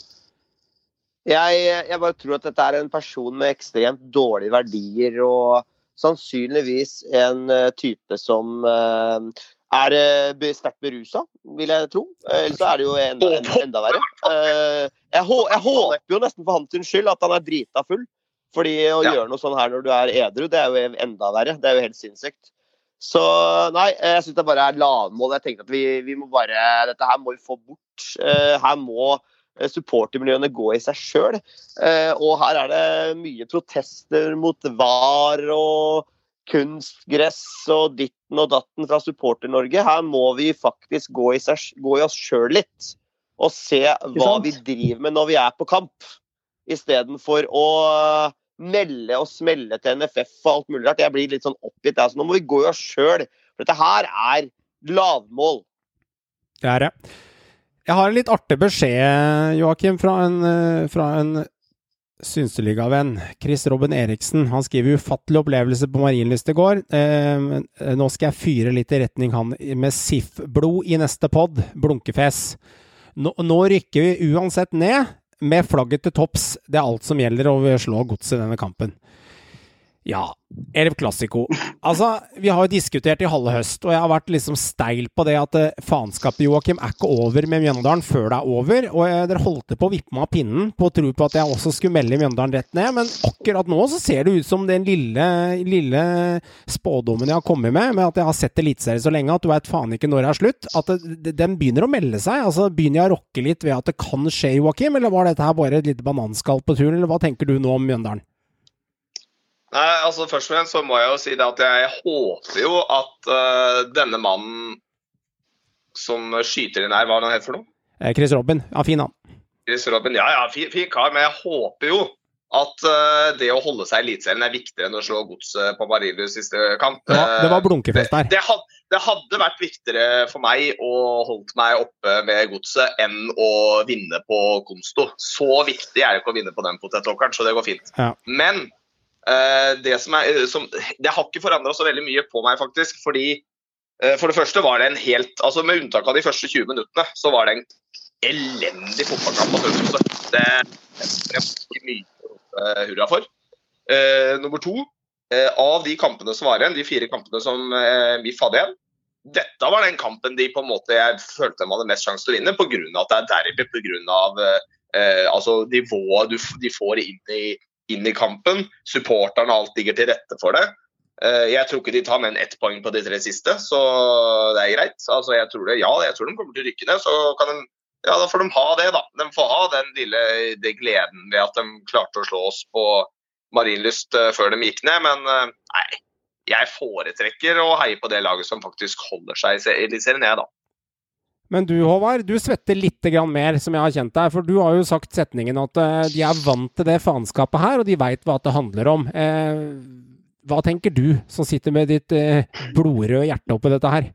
Jeg, jeg bare tror at dette er en person med ekstremt dårlige verdier, og sannsynligvis en uh, type som uh, er uh, sterkt beruset, vil jeg tro. Uh, ellers er det jo enda, enda, enda verre. Uh, jeg, jeg håper jo nesten for hans skyld at han er drita full, fordi å ja. gjøre noe sånn her når du er edru, det er jo enda verre. Det er jo helt sinnssykt. Så nei, jeg synes det bare er lavmål. Jeg tenkte at vi, vi må bare, dette her må vi få bort. Uh, her må supportermiljøene gå i seg selv, og her er det mye protester mot V A R og kunstgress og ditten og datten fra supporter-Norge. Her må vi faktisk gå i, seg, gå i oss selv litt, og se hva vi driver med når vi er på kamp, i stedet for å melde og smelle til N F F og alt mulig rart. Jeg blir litt sånn oppgitt, altså, nå må vi gå i oss selv, for dette her er lavmål. Det er det. Jeg har en litt artig beskjed, Joakim, fra en, fra en Synseliga-venn, Chris Robin Eriksen. Han skriver ufattelig opplevelse på Marienlyst i går. Eh, nå skal jeg fyre litt i retning han med S I F-blod i neste podd, blunkefes. Nå, nå rykker vi uansett ned med flagget til topps. Det er alt som gjelder, og vi slår godset i denne kampen. Ja, Elv Klassiko. Altså, vi har jo diskutert i halve høst, og jeg har vært liksom steil på det at uh, faenskapet, Joakim, er ikke over med Mjøndalen før det er over, og uh, dere holdt på å vippe meg av pinnen på å tro på at jeg også skulle melde Mjøndalen rett ned, men akkurat nå så ser det ut som den lille, lille spådommen jeg har kommet med, med at jeg har sett elitserie så lenge, at du vet faen ikke når det er slutt, at det, den begynner å melde seg. Altså, begynner jeg å rokke litt ved at det kan skje, Joakim, eller var dette her bare et lite bananskall på turen, eller hva tenker du nå om Mjøndalen? Nei, altså først og fremst så må jeg jo si det at jeg håper jo at uh, denne mannen som skyter inn her, hva er han heter for noe? Eh, Chris Robin, ja, fin han. Chris Robin, ja, ja, fin, fin kar, men jeg håper jo at uh, det å holde seg i elitserien er viktigere enn å slå godset på Marienlyst siste kamp. Ja, det var blunkefest der. Det, det, had, det hadde vært viktigere for meg å holde meg oppe med godset enn å vinne på Konsto. Så viktig er det ikke å vinne på den potetåkeren, så det går fint. Ja. Men Uh, det som er, som, det har ikke forandret så veldig mye på meg faktisk, fordi uh, for det første var det en helt, altså med unntak av de første tjue minuttene, så var det en elendig fotballkamp på Strømsgodset. Det er ikke mye uh, hurra for. Uh, nummer to, uh, av de kampene som var igjen, de fire kampene som uh, M I F hadde igjen, dette var den kampen de på en måte jeg følte de hadde mest sjanse til å vinne, på grunn av at det er derby, på grunn av uh, uh, altså nivået du, de får inn i inn i kampen, supporterne alt ligger til rette for det. Jeg tror ikke de tar med en ett poeng på de tre siste, så det er greit. Altså, jeg tror det, ja, jeg tror de kommer til å rykke ned, så kan de, ja, da får de ha det da. De får ha den lille det gleden ved at de klarte å slå oss på Marienlyst før de gikk ned, men nei, jeg foretrekker å heie på det laget som faktisk holder seg i Eliteserien, jeg da. Men du, Håvard, du svetter litt grann mer, som jeg har kjent deg, for du har jo sagt setningen at uh, de er vant til det faenskapet her, og de vet hva det handler om. Eh, hva tenker du, som sitter med ditt uh, blodrøde hjerte oppi dette her?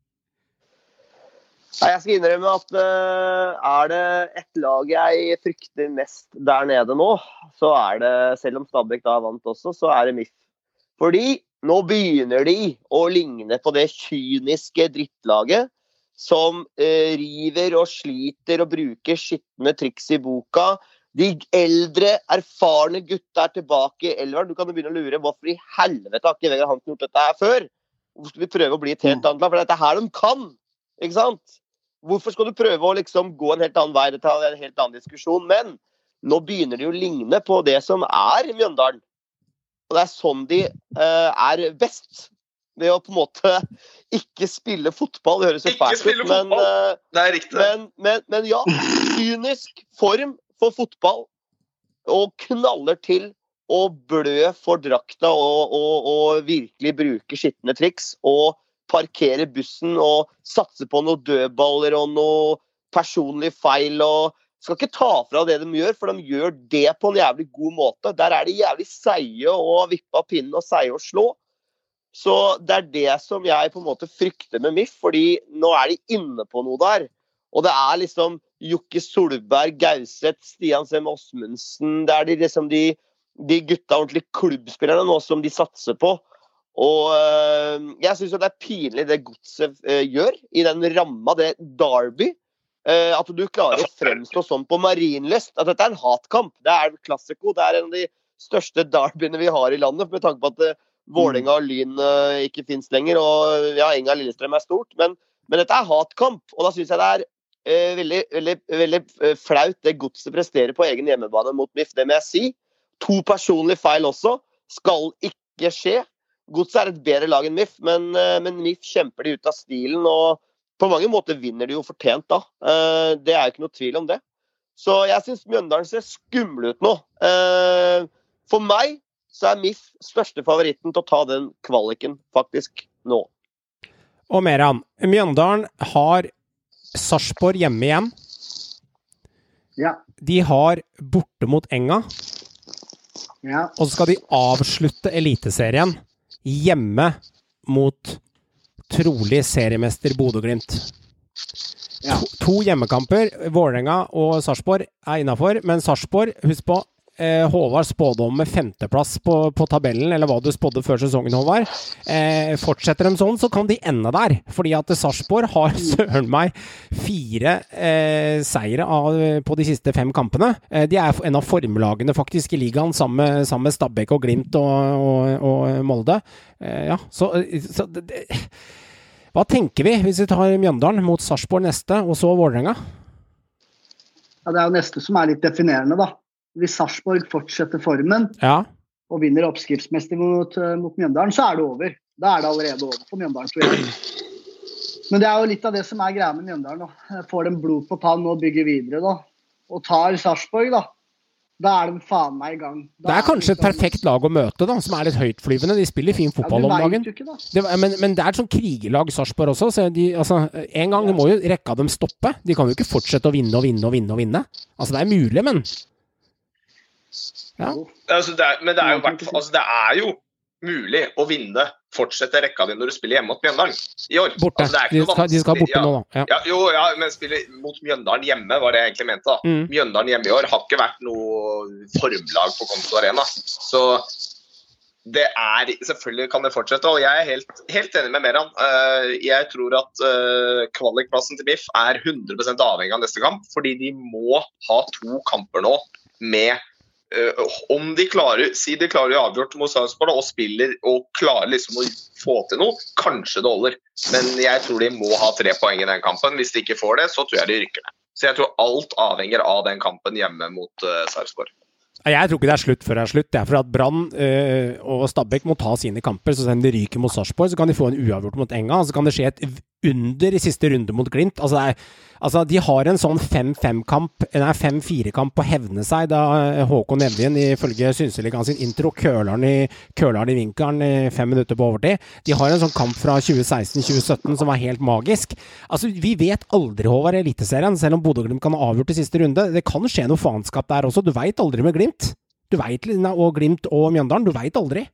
Nei, jeg skal innrømme at uh, er det et lag jeg frykter mest der nede nå, så er det, selv om Stabæk da er vant også, så er det M I F. Fordi nå begynner de å ligne på det kyniske drittlaget som uh, river og sliter og bruker skittende triks i boka. De eldre, erfarne gutta er tilbake i elveren. Du kan jo begynne å lure hvorfor i helvete har ikke Vegard Hansen gjort dette her før? Hvorfor skal vi prøve å bli et helt annet lag? For dette er her de kan, ikke sant? Hvorfor skal du prøve å liksom gå en helt annen vei? Dette er en helt annen diskusjon, men nå begynner de å ligne på det som er Mjøndalen. Og det er sånn de uh, er best. Ved å på en måte ikke spille fotball. Det høres jo fælt ut, men, uh, det er riktig. Men, men, men ja, kynisk form for fotball, og knaller til å blø for drakta og, og, og virkelig bruke skittende triks, og parkere bussen og satse på noen dødballer og noe personlig feil, og skal ikke ta fra det de gjør, for de gjør det på en jævlig god måte. Der er de jævlig seie og vippe av pinnen og seie å slå. Så det er det som jeg på en måte frykter med M I F, fordi nå er de inne på noe der. Og det er liksom Jokke Solberg, Gauseth, Stian Sem Osmundsen, det er de, liksom de, de gutta ordentlig klubbspillerne nå som de satser på. Og øh, jeg synes jo det er pinlig det Godset øh, gjør i den ramma, det Derby, øh, at du klarer å fremstå sånn på Marienlyst, at dette er en hatkamp. Det er klassiko, det er en av de største derbyene vi har i landet, med tanke på at øh, Vålerenga og Lyn øh, ikke finnes lenger, og ja, Enga Lillestrøm er stort, men, men dette er hatkamp, og da synes jeg det er øh, veldig, veldig, veldig flaut det Godset presterer på egen hjemmebane mot M I F, det må jeg si. To personlige feil også, skal ikke skje. Godset er et bedre lag enn M I F, men, men M I F kjemper de ut av stilen, og på mange måter vinner de jo fortjent da. Det er jo ikke noe tvil om det. Så jeg synes Mjøndalen ser skummel ut nå. For meg så er M I F største favoritten til å ta den kvaliken faktisk nå. Og Meran, Mjøndalen har Sarpsborg hjemme igjen. Ja. De har borte mot Enga. Ja. Og så skal de avslutte Eliteserien hjemme mot trolig seriemester Bodø/Glimt. Ja. To, to hjemmekamper, Vålerenga og Sarpsborg er innenfor, men Sarpsborg, husk på, eh, Håvard spådde om med femteplass på, på tabellen, eller hva du spådde før sesongen, Håvard. Eh, fortsetter de sånn, så kan de ende der, fordi at Sarpsborg har søren meg fire eh, seire av, på de siste fem kampene. Eh, de er en av formlagene faktisk i ligaen, sammen med, sammen med Stabæk og Glimt og, og, og Molde. Eh, ja, så, så det, det, hva tenker vi hvis vi tar Mjøndalen mot Sarpsborg neste, og så Vålerenga? Ja, det er jo neste som er litt definerende da. Hvis Sarpsborg fortsetter formen, ja, og vinner oppskriftsmester mot, mot Mjøndalen, så er det over. Da er det allerede over for Mjøndalen, tror jeg. Men det er jo litt av det som er greia med Mjøndalen da. Får dem blod på tann og bygger videre da. Og tar Sarpsborg da. Da er de faen meg i gang. Da det er kanskje er et perfekt lag å møte da, som er litt høytflyvende. De spiller fin fotball ja, om dagen. Ikke, da. Det, men, men det er et sånn krigerlag Sarpsborg også, så de, altså, en gang må jo rekka dem stoppe. De kan jo ikke fortsette å vinne og vinne og vinne og vinne. Altså, det er mulig, men... Ja. Altså, det er, men det er, jo, altså, det er jo mulig å vinne, fortsette rekka di når du spiller hjemme mot Mjøndalen i år. Borte. Altså, de, skal, de skal borte ja. nå da. Ja. Ja, jo, ja, men spille mot Mjøndalen hjemme var det jeg egentlig mente da. Mm. Mjøndalen hjemme i år har ikke vært noe formlag på Konto Arena. Så det er, selvfølgelig kan det fortsette, og jeg er helt, helt enig med Meran. Uh, jeg tror at uh, kvalikplassen til M I F er hundre prosent avhengig av neste kamp, fordi de må ha to kamper nå med Uh, om de klarer, si de klarer å avgjort mot Sarpsborg og spiller og klarer liksom å få til noe, kanskje det holder. Men jeg tror de må ha tre poeng i den kampen. Hvis de ikke får det, så tror jeg de rykker ned. Så jeg tror alt avhenger av den kampen hjemme mot uh, Sarpsborg. Jeg tror ikke det er slutt før det er slutt. Det er for at Brann øh, og Stabæk må ta sine kamper, så selv om de ryker mot Sarpsborg, så kan de få en uavgjort mot Enga, så kan det skje et under i siste runde mot Glimt. Altså, det er, altså de har en sånn fem-fem-kamp, nei, fem-fire-kamp på å hevne seg, da Håkon Evjen ifølge Synseligaen sin intro køler han i, køler han i vinkelen i fem minutter på overtid. De har en sånn kamp fra tjue seksten tjue sytten som var helt magisk. Altså, vi vet aldri, Håvard, i Eliteserien, selv om Bodø Glimt kan ha avgjort i siste runde. Det kan skje noe faenskap der også. Du vet aldri med Glimt. Du vet, og Glimt og Mjøndalen, du vet aldri.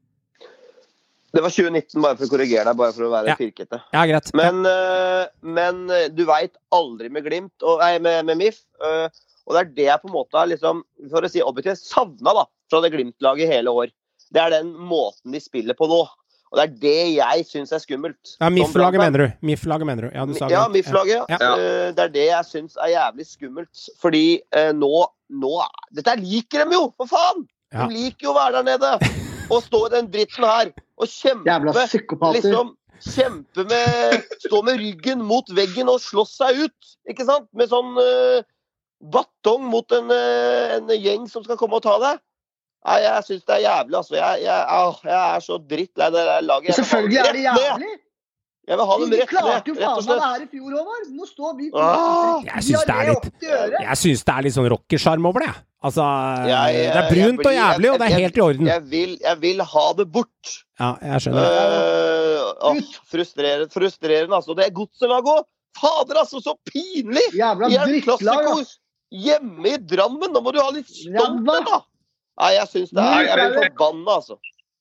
Det var tjue nitten, bare for å korrigere deg, bare for å være ja. firkete. Ja, greit. Men, ja. uh, men du vet aldri med Glimt, og, nei, med, med M I F, uh, og det er det jeg på en måte har, liksom, for å si objektivt, savnet da, fra det Glimt-laget hele år. Det er den måten de spiller på nå. Og det er det jeg synes er skummelt. Ja, M I F-laget mener du. M I F-laget mener du. Ja, du sa ja, M I F-laget, ja. ja. Uh, det er det jeg synes er jævlig skummelt. Fordi uh, nå, nå, dette liker dem jo, for faen! Ja. De liker jo å være der nede. Og stå i den dritten her. Og kjempe, jævla psykopater. Liksom, kjempe med, stå med ryggen mot veggen og slåss seg ut. Ikke sant? Med sånn uh, batong mot en, uh, en gjeng som skal komme og ta deg. Nei, jeg synes det er jævlig, altså. Jeg, jeg, jeg, jeg er så drittlei det der laget. Selvfølgelig er det jævlig. Jeg vil ha dem rett ned. Vi klarte jo faen meg det her i fjor, Håvard. Nå står vi ah, Jeg synes det er litt Jeg synes det er litt sånn rockersjarm over det. Altså, jeg, jeg, det er brunt og jævlig, og det er helt i orden. Jeg vil, jeg vil ha det bort. Ja, jeg skjønner uh, oh, frustrerende, frustrerende, altså. Det er Godset-laget også. Fader, altså, så pinlig! Jævla drittlag, altså. Hjemme i Drammen, nå må du ha litt stolt, da. Nei, jeg synes det er, jeg er forbannet, altså.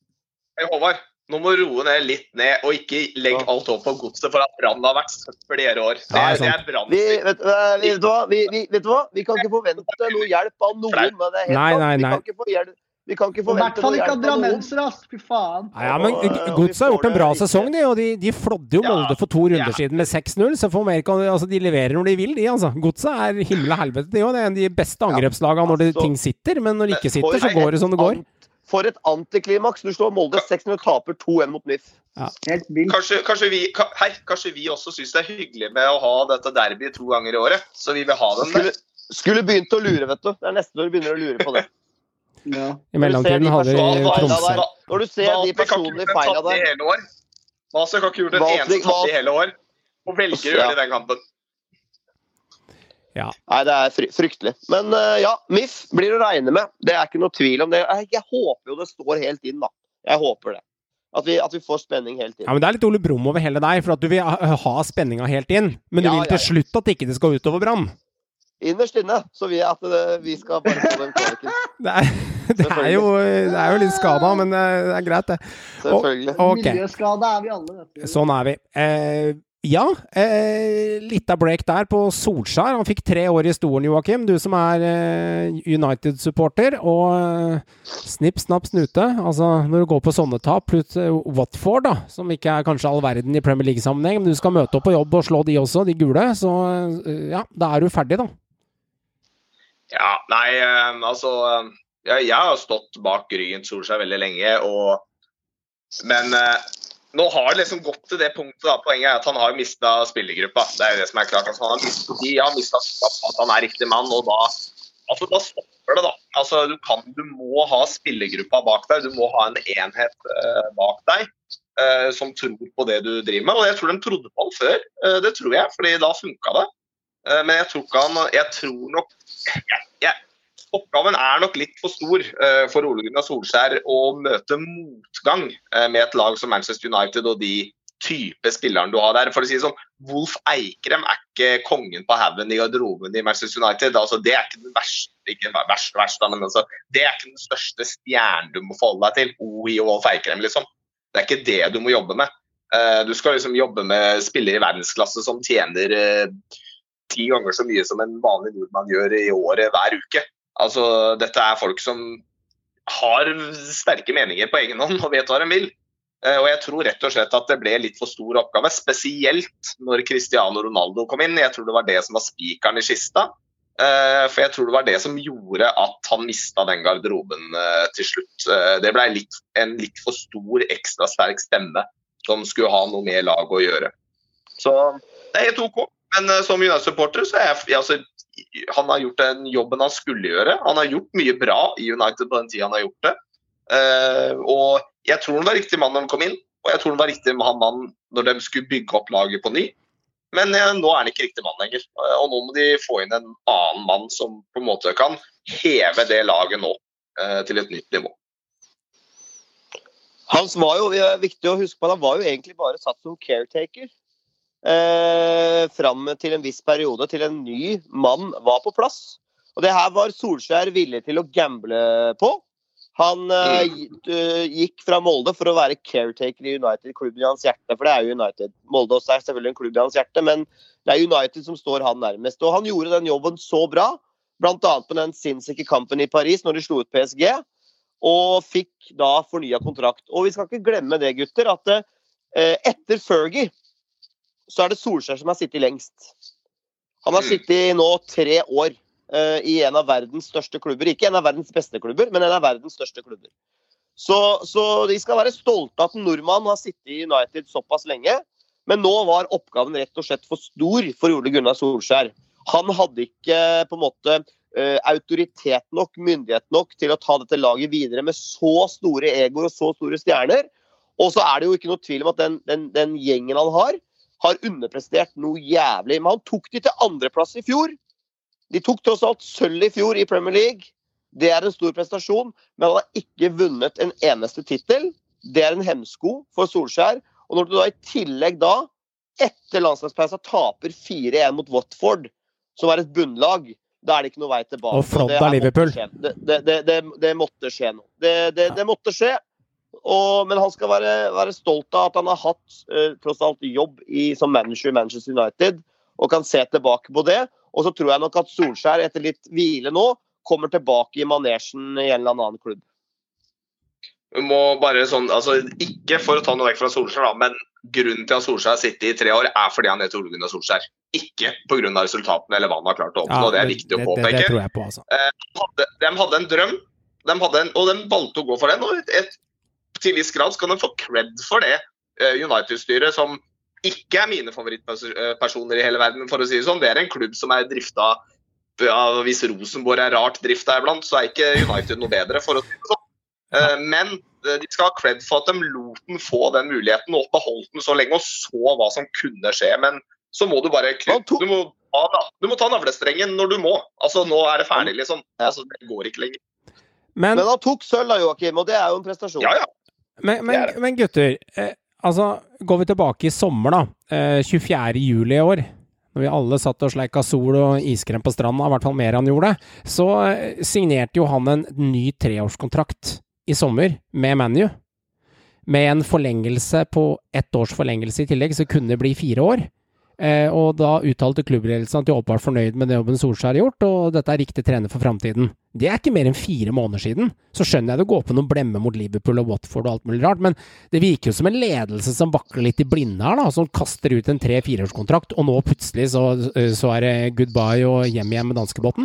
Hei, Håvard. Nå må du roe ned litt ned, og ikke legge alt opp på Godset, for at Brann har vært søppel i hele år. Det er, det er Brann. Vi, vet, vi, vet, du hva? Vi, vi, vet du hva? Vi kan ikke forvente noe hjelp av noen. Det er helt nei, nei, nei. Vi kan ikke få hjelp. Vi kan ikke forvente noe hjelp av noen. Drammenser, ass. Fy faen. Ja, ja, men Godset har gjort en bra sesong, de, og de, de flådde jo Molde for to runder ja. siden med seks null, så for Amerika, altså, de leverer når de vil, de, altså. Godset er himmel og helvete, de, og det er en av de beste angrepslagene når det, ting sitter, men når det ikke sitter, så går det som det går. For et antiklimaks. Du slår Molde seks null og taper to en mot M I F. Ja. Kanskje, kanskje, vi, hei, kanskje vi også synes det er hyggelig med å ha dette derby to ganger i året. Så vi vil ha den der. Skulle, skulle begynt å lure, vet du. Det er nesten når du begynner å lure på det. Ja. I mellomtiden hadde de Tromsø. Når du ser de personlige feilene der. Vasek har ikke gjort en eneste tatt i hele år. Og velger å gjøre det i den kampen. Ja. Nei, det er fry fryktelig. Men uh, ja, M I F blir å regne med. Det er ikke noe tvil om det. Jeg, jeg håper jo det står helt inn, da. Jeg håper det. At vi, at vi får spenning helt inn. Ja, men det er litt Ole Brumm over hele deg, for at du vil ha, ha spenninga helt inn. Men du ja, vil til ja, ja. slutt at ikke det skal utover Brann. Innerst inne, så vil jeg at det, vi skal bare få den kvaliken. Det er, det, er jo, det er jo litt skada, men det er greit, det. Selvfølgelig. Og, okay. Miljøskade er vi alle. Sånn er vi. Eh, Ja, eh, litt av break der på Solskjær. Han fikk tre år i stolen, Joakim. Du som er eh, United-supporter. Og eh, snipp, snapp, snute. Altså, når du går på sånne tap, pluss eh, Watford, da, som ikke er kanskje all verden i Premier League-sammenheng, men du skal møte opp på jobb og slå de også, de gule. Så eh, ja, da er du ferdig, da. Ja, nei, eh, altså jeg, jeg har stått bak ryggen til Solskjær veldig lenge, og men eh, nå har det liksom gått til det punktet da, poenget er at han har mistet spillergruppa. Det er jo det som er klart. Altså, han har mistet, de har mistet at han er riktig mann, og da, altså, da stopper det da. Altså, du, kan, du må ha spillergruppa bak deg, du må ha en enhet uh, bak deg uh, som tror på det du driver med. Og jeg tror de trodde på han før, uh, det tror jeg, fordi da funket det. Uh, men jeg tror ikke han, jeg tror nok, jeg, jeg, oppgaven er nok litt for stor uh, for Ole Gunnar Solskjær å møte motgang uh, med et lag som Manchester United og de type spillerne du har der. For å si det sånn, Wolf Eikrem er ikke kongen på haugen i garderoben i Manchester United. Altså, det er ikke den verste, ikke den verste, verste men altså, det er ikke den største stjernen du må forholde deg til. Oi og Wolf Eikrem, liksom. Det er ikke det du må jobbe med. Uh, du skal liksom jobbe med spillere i verdensklasse som tjener uh, ti ganger så mye som en vanlig nordmann gjør i året hver uke. Altså, dette er folk som har sterke meninger på egen hånd og vet hva de vil. Uh, og jeg tror rett og slett at det ble litt for stor oppgave, spesielt når Cristiano Ronaldo kom inn. Jeg tror det var det som var spikeren i kista. Uh, for jeg tror det var det som gjorde at han mistet den garderoben uh, til slutt. Uh, det ble litt, en litt for stor, ekstra sterk stemme som skulle ha noe med lag å gjøre. Så det er helt ok. Men uh, som United-supporter så er jeg... Altså, han har gjort den jobben han skulle gjøre. Han har gjort mye bra i United på den tiden han har gjort det. Uh, og jeg tror han var riktig mann når han kom inn. og jeg tror det var riktig med han mann når de skulle bygge opp laget på ny. Men eh, nå er han ikke riktig mann lenger, og nå må de få inn en annen mann som på en måte kan heve det laget nå eh, til et nytt nivå. Hans var jo, det er viktig å huske på, han var jo egentlig bare satt som caretaker eh, frem til en viss periode, til en ny mann var på plass. Og det her var Solskjær villig til å gamble på. Han eh, gikk fra Molde for å være caretaker i United, klubben i hans hjerte, for det er jo United. Molde også er selvfølgelig en klubb i hans hjerte, men det er United som står han nærmest. Og han gjorde den jobben så bra, blant annet på den sinnssyke kampen i Paris når de slo ut P S G, og fikk da fornyet kontrakt. Og vi skal ikke glemme det, gutter, at eh, etter Fergie så er det Solskjær som har sittet lengst. Han har sittet nå tre år eh, i en av verdens største klubber. Ikke en av verdens beste klubber, men en av verdens største klubber. Så, så de skal være stolte at en nordmann har sittet i United såpass lenge, men nå var oppgaven rett og slett for stor for Ole Gunnar Solskjær. Han hadde ikke på en måte Uh, autoritet nok, myndighet nok til å ta dette laget videre med så store egoer og så store stjerner. Og så er det jo ikke noe tvil om at den, den, den gjengen han har, har underprestert noe jævlig. Men han tok de til andreplass i fjor. De tok tross alt sølv i fjor i Premier League. Det er en stor prestasjon, men han har ikke vunnet en eneste titel. Det er en hemsko for Solskjær. Og når du da i tillegg da, etter landslagspausen, taper fire en mot Watford, som er et bunnlag, da er det ikke noe vei tilbake. Og flott av Liverpool. Det, det, det, det, det måtte skje noe. Det, det, det måtte skje. Og, men han skal være, være stolt av at han har hatt uh, tross alt jobb i, som manager i Manchester United, og kan se tilbake på det. Og så tror jeg nok at Solskjær etter litt hvile nå kommer tilbake i manesjen i en eller annen klubb. Vi må bare sånn, altså ikke for å ta noe vekk fra Solskjær da, men grunnen til at Solskjær sitter i tre år er fordi han heter Ole Gunnar Solskjær. Ikke på grunn av resultatene eller hva han har klart å oppnå. Ja, det er viktig å påpeke. Det, det, det tror jeg på, altså. De hadde, de hadde en drøm, de hadde en, og de valgte å gå for den. Og et, et, til viss grad skal de få cred for det United-styret, som ikke er mine favorittpersoner i hele verden, for å si det sånn. Det er en klubb som er drifta, ja, hvis Rosenborg er rart drifta iblant, så er ikke United noe bedre, for å si det sånn. Ja. Men de skal ha cred for at de lot den få den muligheten og beholdt den så lenge og så hva som kunne skje, men så må du bare du må, du må ta navlestrengen når du må. Altså, nå er det ferdig, liksom. Altså, det går ikke lenger. Men, men han tok sølv da, Joachim, og det er jo en prestasjon. Ja, ja. Men, men, men gutter, eh, altså, går vi tilbake i sommer da, eh, tjuefjerde juli i år, når vi alle satt og sleika sol og iskrem på stranda, i hvert fall mer han gjorde, så eh, signerte jo han en ny treårskontrakt i sommer med Man U. Med en forlengelse på ett års forlengelse i tillegg, så kunne det bli fire år. Eh, og da uttalte klubbledelsen at de åpenbart fornøyd med det jobben Solskjær har gjort, og dette er riktig trener for fremtiden. Det er ikke mer enn fire måneder siden. Så skjønner jeg det går på noen blemme mot Liverpool og Watford og alt mulig rart, men det virker jo som en ledelse som vakler litt i blinde her, da, som kaster ut en tre-fireårskontrakt, og nå plutselig så, så er det goodbye og hjem igjen med danskebåten.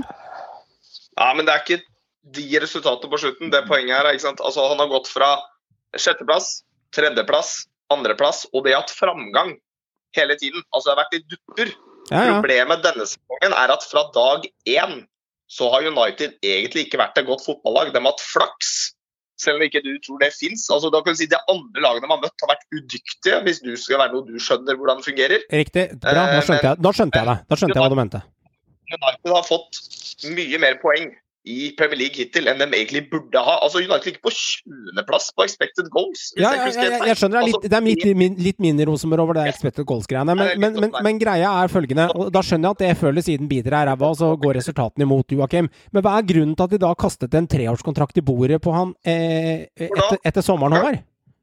Ja, men det er ikke de resultatene på slutten. Det poenget her, ikke sant? Altså, han har gått fra sjetteplass, tredjeplass, andreplass, og det har hatt framgang hele tiden. Altså, det har vært litt dupper. Ja, ja. Problemet denne sesongen er at fra dag én så har United egentlig ikke vært et godt fotballag. De har hatt flaks, selv om ikke du tror det finnes. Altså, da kan du si de andre lagene de har møtt har vært udyktige, hvis du skal være noe du skjønner hvordan det fungerer. Riktig. Bra, da skjønte jeg, da skjønte jeg det. Da skjønte jeg hva du mente. United har fått mye mer poeng i Premier League hittil enn de egentlig burde ha. Altså United ligger på tjuende plass på expected goals. Ja, ja, ja, jeg skjønner det er litt, det er litt, min, litt mindre Rosenborg over det expected goals-greiene, men, men, men, men greia er følgende, og da skjønner jeg at det føles siden biter er ræva, og så går resultatene imot Joachim. Men hva er grunnen til at de da kastet en treårskontrakt i bordet på han eh, etter, etter sommeren, Håvard?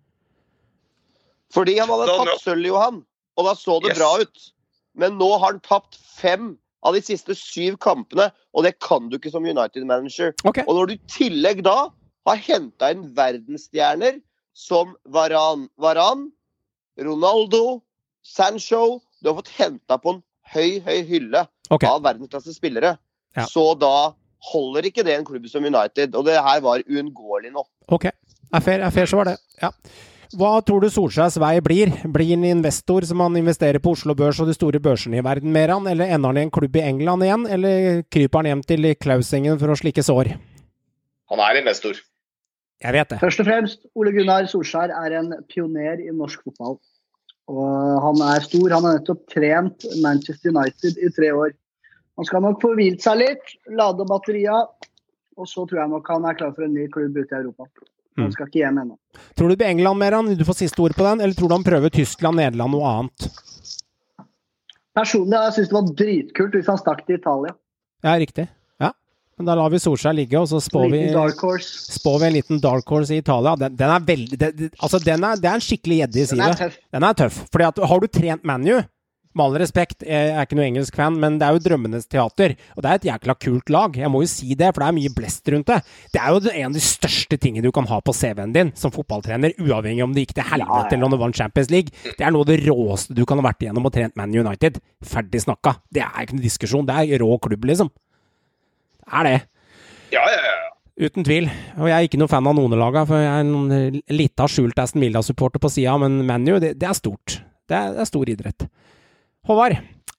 Fordi han hadde tatt sølv, Johan, og da så det yes. bra ut. Men nå har han tapt fem av de siste syv kampene, og det kan du ikke som United-manager. Okay. Og når du i tillegg da har hentet inn verdensstjerner som Varane, Varane, Ronaldo, Sancho, du har fått hentet på en høy, høy hylle okay. av verdensklasse spillere, ja. så da holder ikke det en klubb som United, og det her var uunngåelig nå. Ok, er fair, er fair så var det, ja. Hva tror du Solskjærs vei blir? Blir han investor som han investerer på Oslo Børs og de store børsene i verden mer han, eller ender han i en klubb i England igjen, eller kryper han hjem til Klausengen for å slikke sår? Han er investor. Jeg vet det. Først og fremst, Ole Gunnar Solskjær er en pioner i norsk fotball. Og han er stor, han har nettopp trent Manchester United i tre år. Han skal nok få hvilt seg litt, lade batterier, og så tror jeg nok han er klar for en ny klubb ute i Europa. Han skal ikke hjem ennå. Tror du det blir England mer, han? Du får siste ord på den, eller tror du han prøver Tyskland, Nederland, noe annet? Personlig, jeg synes det var dritkult hvis han stakk til Italia. Ja, riktig. Ja. Men da lar vi Solskjær ligge, og så spår vi, spår vi en liten dark horse i Italia. Den, den er veldig, det, altså den er, det er en skikkelig jedde i side. Den er tøff. Den er tøff. Fordi at, har du trent Man U, med all respekt, jeg er ikke noe engelsk fan, men det er jo drømmenes teater, og det er et jækla kult lag. Jeg må jo si det, for det er mye blest rundt det. Det er jo en av de største tingene du kan ha på C V-en din som fotballtrener, uavhengig om det gikk til helvete eller om det var en Champions League. Det er noe av det råeste du kan ha vært igjennom og trent Man United. Ferdig snakka. Det er ikke noen diskusjon. Det er rå klubb, liksom. Det er det. Ja, ja, ja. Uten tvil. Og jeg er ikke noen fan av noen laga, for jeg er en lite skjult Aston Villa-supporter på sida, men Man U, det, det er stort. Det er, det er stor idrett. Håvard,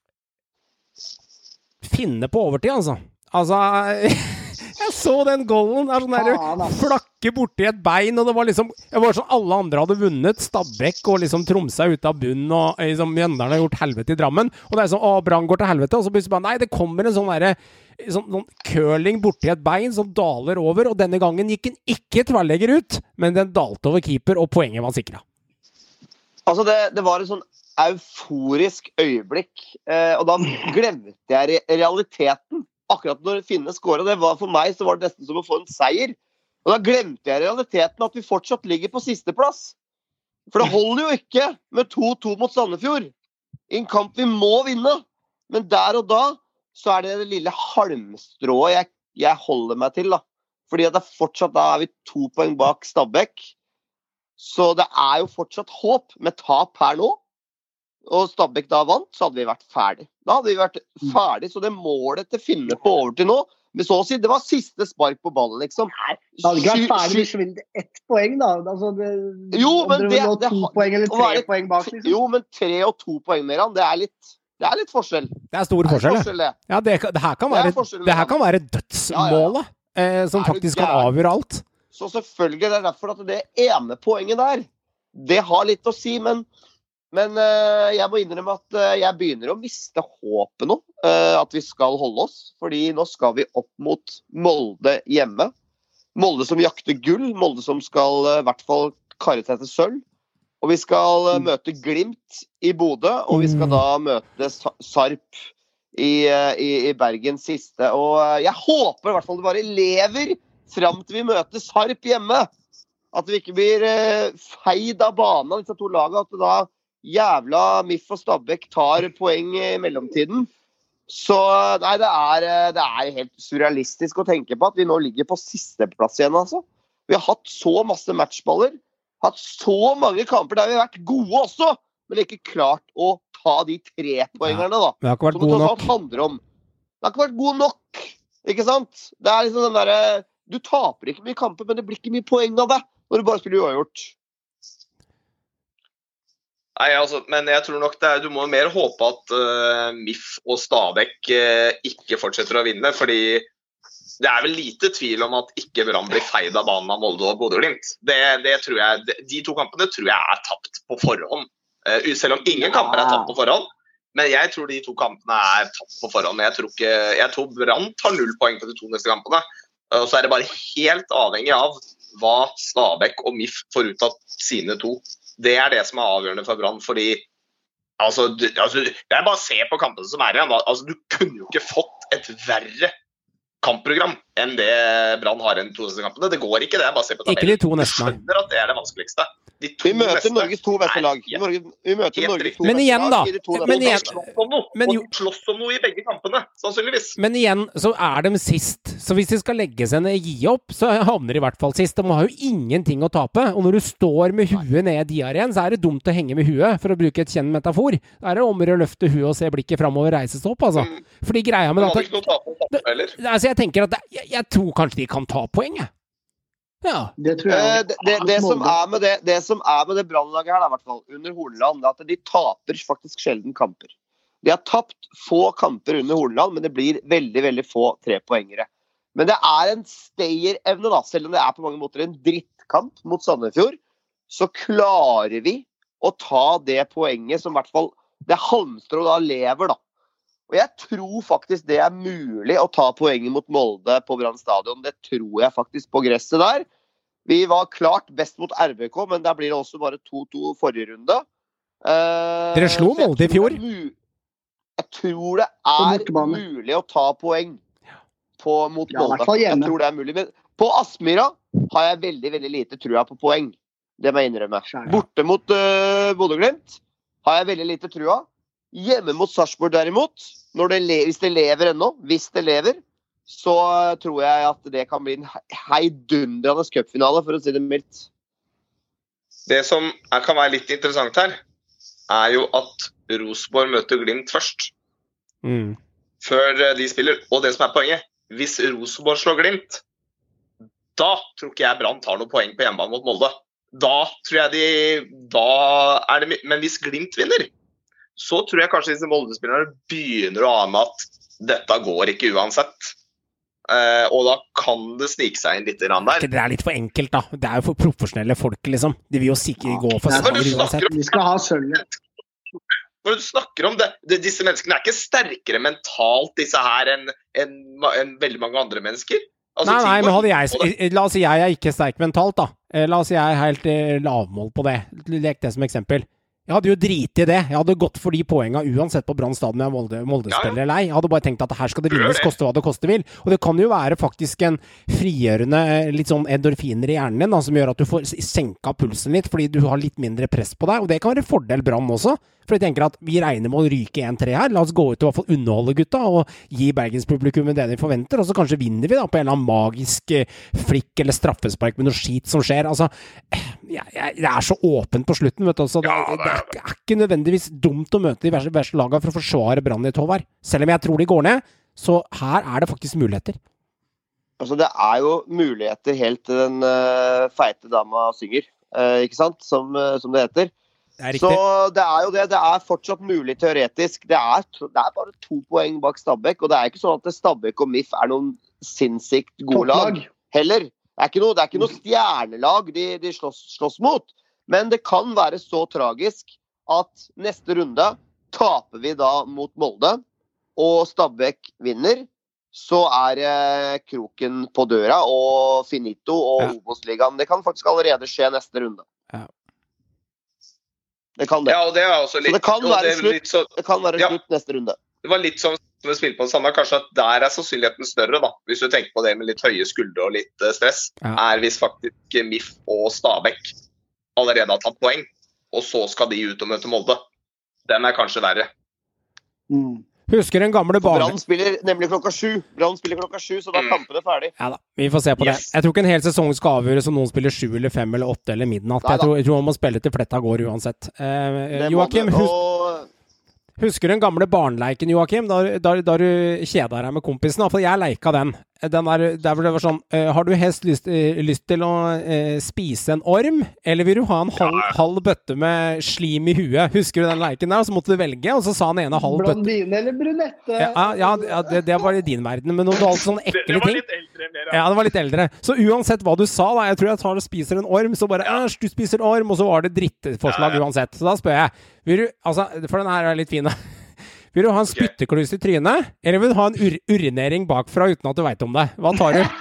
finne på overtid, altså. Altså, jeg så den goalen der, sånn der, flakke borti et bein, og det var liksom, det var sånn alle andre hadde vunnet, Stabæk og liksom Tromsø ut av bunnen, og liksom Mjøndalen har gjort helvete i Drammen, og det er sånn, å, Brann går til helvete, og så plutselig bare, nei, det kommer en sånn der, sånn, sånn curling borti et bein som daler over, og denne gangen gikk den ikke tverrlegger ut, men den dalte over keeper, og poenget var sikret. Altså, det, det var en sånn euforisk øyeblikk, eh, og da glemte jeg re realiteten. Akkurat når Finne skåret, det var for meg så var det nesten som å få en seier. Og da glemte jeg realiteten at vi fortsatt ligger på siste plass. For det holder jo ikke med to to mot Sandefjord. I en kamp vi må vinne. Men der og da så er det det lille halmstrået jeg, jeg holder meg til, da. Fordi at det er fortsatt, da er vi to poeng bak Stabæk. Så det er jo fortsatt håp med tap her nå. Og Stabæk da vant, så hadde vi vært ferdig. Da hadde vi vært ferdig, så det målet til Finne på overtid nå, men så å si, det var siste spark på ballen, liksom. Nei, det hadde ikke vært ferdig hvis vi ville ett poeng, da. Altså, det, jo, men det, det, to poeng eller tre det, poeng bak, liksom. Jo, men tre og to poeng mer, det er litt, det er litt forskjell. Det er stor forskjell, forskjell ja. Ja, det, det her kan være, det, det her kan være dødsmålet, ja, ja. Eh, som faktisk kan avgjøre alt. Så selvfølgelig, det er derfor at det ene poenget der, det har litt å si, men Men uh, jeg må innrømme at uh, jeg begynner å miste håpet nå, uh, at vi skal holde oss. Fordi nå skal vi opp mot Molde hjemme. Molde som jakter gull, Molde som skal uh, i hvert fall karre seg til sølv. Og vi skal uh, møte Glimt i Bodø, og vi skal da møte Sarp i, uh, i, i Bergen siste. Og uh, jeg håper i hvert fall det bare lever frem til vi møter Sarp hjemme. At vi ikke blir uh, feid av banen av disse to lagene, at det da jævla Miff og Stabæk tar poeng i mellomtiden. Så nei, det er, det er helt surrealistisk å tenke på at vi nå ligger på sisteplass igjen, altså. Vi har hatt så masse matchballer, hatt så mange kamper der vi har vært gode også, men ikke klart å ta de tre poengerne da. Det har ikke vært god nok. Handler om. Det har ikke vært god nok, ikke sant? Det er liksom den der, du taper ikke mye kamper, men det blir ikke mye poeng av det, når du bare spiller uavgjort. Nei, altså, men jeg tror nok det er, du må mer håpe at uh, Miff og Stabæk uh, ikke fortsetter å vinne, fordi det er vel lite tvil om at ikke Brann blir feid av banen av Molde og Bodø-Glimt. Det, det tror jeg, de, de to kampene tror jeg er tapt på forhånd, uh, selv om ingen kamper er tapt på forhånd, men jeg tror de to kampene er tapt på forhånd. Jeg tror, ikke, jeg tror Brann tar null poeng på de to neste kampene, og så er det bare helt avhengig av hva Stabæk og Miff får ut av sine to. Det er det som er avgjørende for Brann, fordi altså, du, altså, det er bare å se på kampene som er igjen. Altså, du kunne jo ikke fått et verre kampprogram enn det Brann har i de to neste kampene. Det går ikke, det er bare å se på tabellen. Ikke de to neste. Du skjønner at det er det vanskeligste. De to vi møter neste, Norges to beste lag. Vi møter Norges to men igjen da, men igjen, men jo, slåss om noe i begge kampene, sannsynligvis. Men igjen, så er de sist. Så hvis de skal legge seg ned og gi opp, så havner de i hvert fall sist. De har jo ingenting å tape. Og når du står med huet ned i diar igjen, så er det dumt å henge med huet, for å bruke et kjent metafor. Da er det om å løfte huet og se blikket fremover og reise seg opp, altså. Fordi greia med at... Det, altså, jeg tenker at det, jeg, jeg tror kanskje de kan ta poenget. Ja. Det tror jeg. Det, det, det, som er med det, det som er med det Brannlaget her, da, i hvert fall, under Horneland, er at de taper faktisk sjelden kamper. De har tapt få kamper under Horneland, men det blir veldig, veldig få trepoengere. Men det er en stayer-evne da, selv om det er på mange måter en drittkamp mot Sandefjord, så klarer vi å ta det poenget som I hvert fall, det halmstrå da lever da. Og jeg tror faktisk det er mulig å ta poenget mot Molde på Brann Stadion. Det tror jeg faktisk på gresset der. Vi var klart best mot R B K, men der blir det også bare to to forrige runde. Uh, Dere slo Molde I fjor? Jeg tror det er mulig å ta poeng på, mot ja, Molde. Jeg tror det er mulig. Men på Aspmyra har jeg veldig, veldig lite trua på poeng. Det må jeg innrømme. Borte mot uh, Bodø/Glimt har jeg veldig lite trua. Hjemme mot Sarpsborg derimot, når det le- hvis det lever ennå, hvis det lever, så tror jeg at det kan bli en heidundrende cupfinale, for å si det mildt. Det som er, kan være litt interessant her, er jo at Rosenborg møter Glimt først. Mm. Før de spiller. Og det som er poenget, hvis Rosenborg slår Glimt, da tror ikke jeg Brann tar noen poeng på hjemmebane mot Molde. Da tror jeg de, da er det, men hvis Glimt vinner, så tror jeg kanskje disse Molde-spillerne begynner å ane at dette går ikke uansett. Uh, og da kan det snike seg inn litt grann der. Det er litt for enkelt da. Det er jo for profesjonelle folk liksom. De vil jo sikkert gå for seier uansett. De skal ha sølv. Når du snakker om det, det, disse menneskene er ikke sterkere mentalt disse her enn en, en veldig mange andre mennesker. Altså, nei, nei, men hadde jeg, la oss si jeg er ikke sterk mentalt da. La oss si jeg er helt eh, lavmål på det. Lek det som eksempel. Jeg hadde jo drit I det. Jeg hadde gått for de poengene uansett på Brann Stadion jeg Molde, Molde spiller eller ei. Jeg hadde bare tenkt at her skal det vinnes, koste hva det koste vil. Og det kan jo være faktisk en frigjørende, litt sånn endorfiner I hjernen din, da, som gjør at du får senka pulsen litt, fordi du har litt mindre press på deg. Og det kan være fordel Brann også. For jeg tenker at vi regner med å ryke en tre her. La oss gå ut og I hvert fall underholde gutta, og gi Bergenspublikum det de forventer. Og så kanskje vinner vi da på en eller annen magisk flikk eller straffespark med noe skit som skjer. Altså, jeg, jeg, det er så åpent på slutten, vet du. Så det, det, er, det er ikke nødvendigvis dumt å møte de verste, verste lagene for å forsvare Brann I Håvard. Selv om jeg tror de går ned, så her er det faktisk muligheter. Altså, det er jo muligheter helt til den uh, feite dama synger, uh, ikke sant? Som, uh, som det heter. Det så det er jo det, det er fortsatt mulig teoretisk. Det er, det er bare to poeng bak Stabæk, og det er ikke sånn at Stabæk og M I F er noen sinnssykt gode lag heller. Det er ikke noe, det er ikke noe stjernelag de, de slåss, slåss mot, men det kan være så tragisk at neste runde taper vi da mot Molde, og Stabæk vinner, så er eh, kroken på døra, og finito, og ja. Obos-ligaen. Det kan faktisk allerede skje neste runde. Ja. Det kan det. Ja, og det er også litt, så det kan være det slutt, så, det kan være ja. slutt neste runde. Det var litt som vi spilte på Sandra, kanskje at der er sannsynligheten større da, hvis du tenker på det med litt høye skuldre og litt uh, stress, ja. Er hvis faktisk M I F og Stabæk allerede har tatt poeng, og så skal de ut og møte Molde. Den er kanskje verre. Mm. Husker den gamle barne... Brann spiller nemlig klokka sju. Brann spiller klokka sju, så da er kampene ferdig. Ja da, vi får se på yes. det. Jeg tror ikke en hel sesong skal avgjøres om noen spiller sju eller fem eller åtte eller midnatt. Jeg tror, jeg tror man må spille til fletta går uansett. Eh, Joakim, hus og... husker du den gamle barnleiken, Joakim? Da, da, da du kjeda deg med kompisen, for jeg leika den. Den der, der hvor det var sånn, uh, har du helst lyst, uh, lyst til å uh, spise en orm, eller vil du ha en halv, halv bøtte med slim I huet? Husker du den leiken der? Og så måtte du velge, og så sa han ene halv bøtte. Blondine eller brunette? Ja, ja, ja det, det var I din verden, men noe alt sånne ekle ting. Det var litt eldre mer, ja. Ja, det var litt eldre. Så uansett hva du sa da, jeg tror jeg tar og spiser en orm, så bare, æsj, du spiser orm, og så var det drittforslag ja, ja. Uansett. Så da spør jeg, vil du, altså, for den her er litt fin da. Vil du ha en spytteklus I trynet, eller vil du ha en ur urinering bakfra uten at du vet om det? Hva tar du?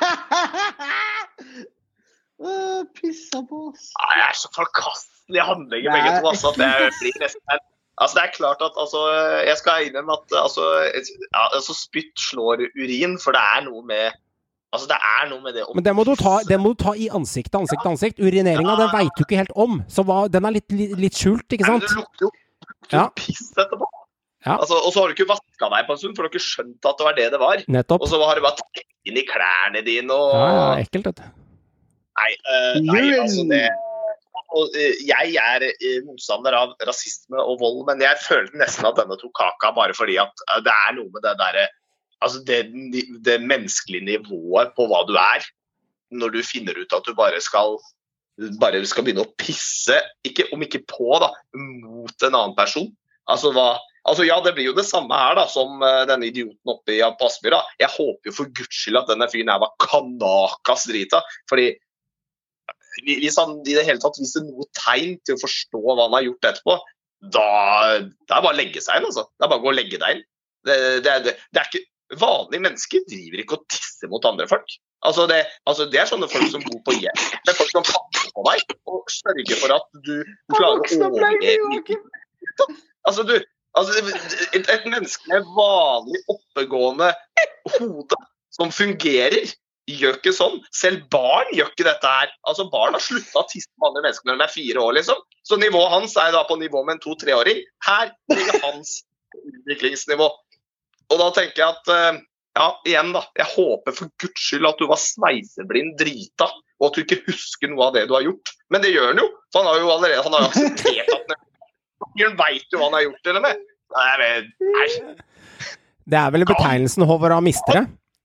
uh, pissa på oss. Ja, jeg er så forkastelig handlinger begge to, altså, at det blir nesten... Altså, det er klart at, altså, jeg skal innrømme at, altså, ja, altså, spytt slår urin, for det er noe med... Altså, det er noe med det... Om... Men det må du ta, det må du ta I ansikt til ansikt til ansikt. Urineringen, ja. Den vet du ikke helt om. Så hva, den er litt, litt, litt skjult, ikke sant? Men det lukter jo, lukter jo ja. Piss etterpå. Ja. Altså, og så har du ikke vasket deg på en stund, for du har ikke skjønt at det var det det var. Nettopp. Og så har du bare tatt inn I klærne dine, og... Ja, ja, ekkelt, vet du. Nei, uh, nei, altså det... Og, uh, jeg er uh, motstander av rasisme og vold, men jeg følte nesten at denne tok kaka, bare fordi at uh, det er noe med det der... Altså, det, det menneskelige nivået på hva du er, når du finner ut at du bare skal... bare skal begynne å pisse, ikke, om ikke på da, mot en annen person. Altså, hva... Altså ja, det blir jo det samme her da, som uh, denne idioten oppe i Aspmyr. Jeg håper jo for Guds skyld at denne fyren her var kanakas drita, fordi hvis han i det hele tatt viser noe tegn til å forstå hva han har gjort etterpå, da det er bare å legge seg inn, altså. Det er bare å gå og legge deg inn. Det, det, det, det er ikke, vanlige mennesker driver ikke og tisser mot andre folk. Altså det, altså det er sånne folk som bor på hjem. Det er folk som passer på deg og sørger for at du klarer å overleve. Altså du, altså et, et menneske med vanlig oppegående hode som fungerer, gjør ikke sånn. Selv barn gjør ikke dette her. Altså barn har sluttet å tisse på andre mennesker når de er fire år liksom. Så nivået hans er da på nivå med en to-tre-åring. Her ligger hans utviklingsnivå. Og da tenker jeg at ja, igjen da, jeg håper for Guds skyld at du var sveiseblind drita, og at du ikke husker noe av det du har gjort. Men det gjør han jo, for han har jo allerede, han har jo akseptert at han vet jo hva han har gjort til og med. Nei, men, nei. Det er vel betegnelsen Håvard av mistere?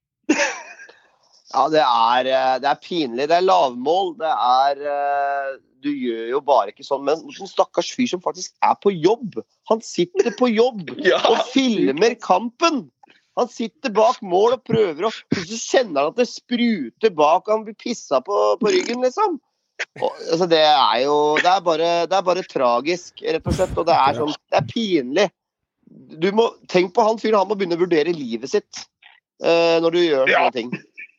Ja, det er, det er pinlig, det er lavmål, det er, du gjør jo bare ikke sånn, men en stakkars fyr som faktisk er på jobb, han sitter på jobb ja. og filmer kampen. Han sitter bak mål og prøver, og så kjenner han at det spruter bak, han blir pisset på, på ryggen, liksom. Og, altså, det er jo, det er, bare, det er bare tragisk, rett og slett, og det er sånn, det er pinlig. Du må, tenk på han fyren, han må begynne å vurdere livet sitt uh, når du gjør ja. sånne ting.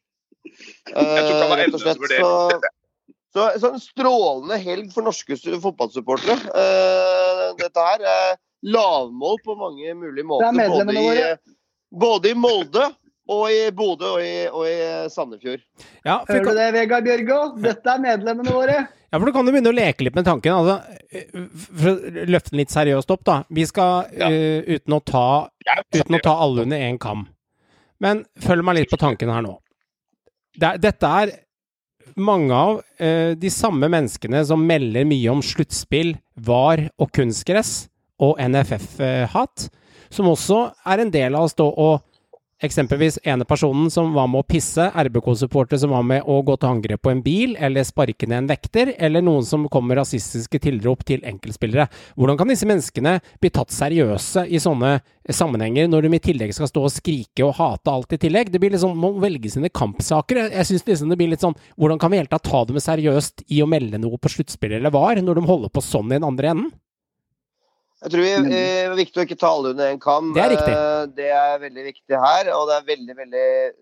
Uh, rett og slett, så, så, så en strålende helg for norske fotballsupportere. Uh, dette her er lavmål på mange mulige måter. Det er medlemmene våre. Både i Molde og i Bodø og i, og i Sandefjord. Ja, Hører du det, Vegard Bjørgå? Dette er medlemmene våre. Ja, for da kan du begynne å leke litt med tanken. Altså, for å løfte den litt seriøst opp, da. Vi skal, ja. uh, uten, å ta, uten å ta alle under en kam. Men følg meg litt på tanken her nå. Det, dette er mange av uh, de samme menneskene som melder mye om sluttspill, var og kunstgress og N F F-hat. Som også er en del av å stå og eksempelvis ene personen som var med å pisse, R B K-supporter som var med å gå til angrep på en bil, eller sparke ned en vekter, eller noen som kommer rasistiske tilrop til enkeltspillere. Hvordan kan disse menneskene bli tatt seriøse i sånne sammenhenger, når de i tillegg skal stå og skrike og hate alt i tillegg? Det blir liksom, må velge sine kampsaker. Jeg synes liksom det blir litt sånn, hvordan kan vi helt ta det med seriøst i å melde noe på sluttspill eller var, når de holder på sånn i den andre enden? Jeg tror det er viktig å ikke ta alle under en kam. Det er riktig. Det er veldig viktig her, og det er veldig, veldig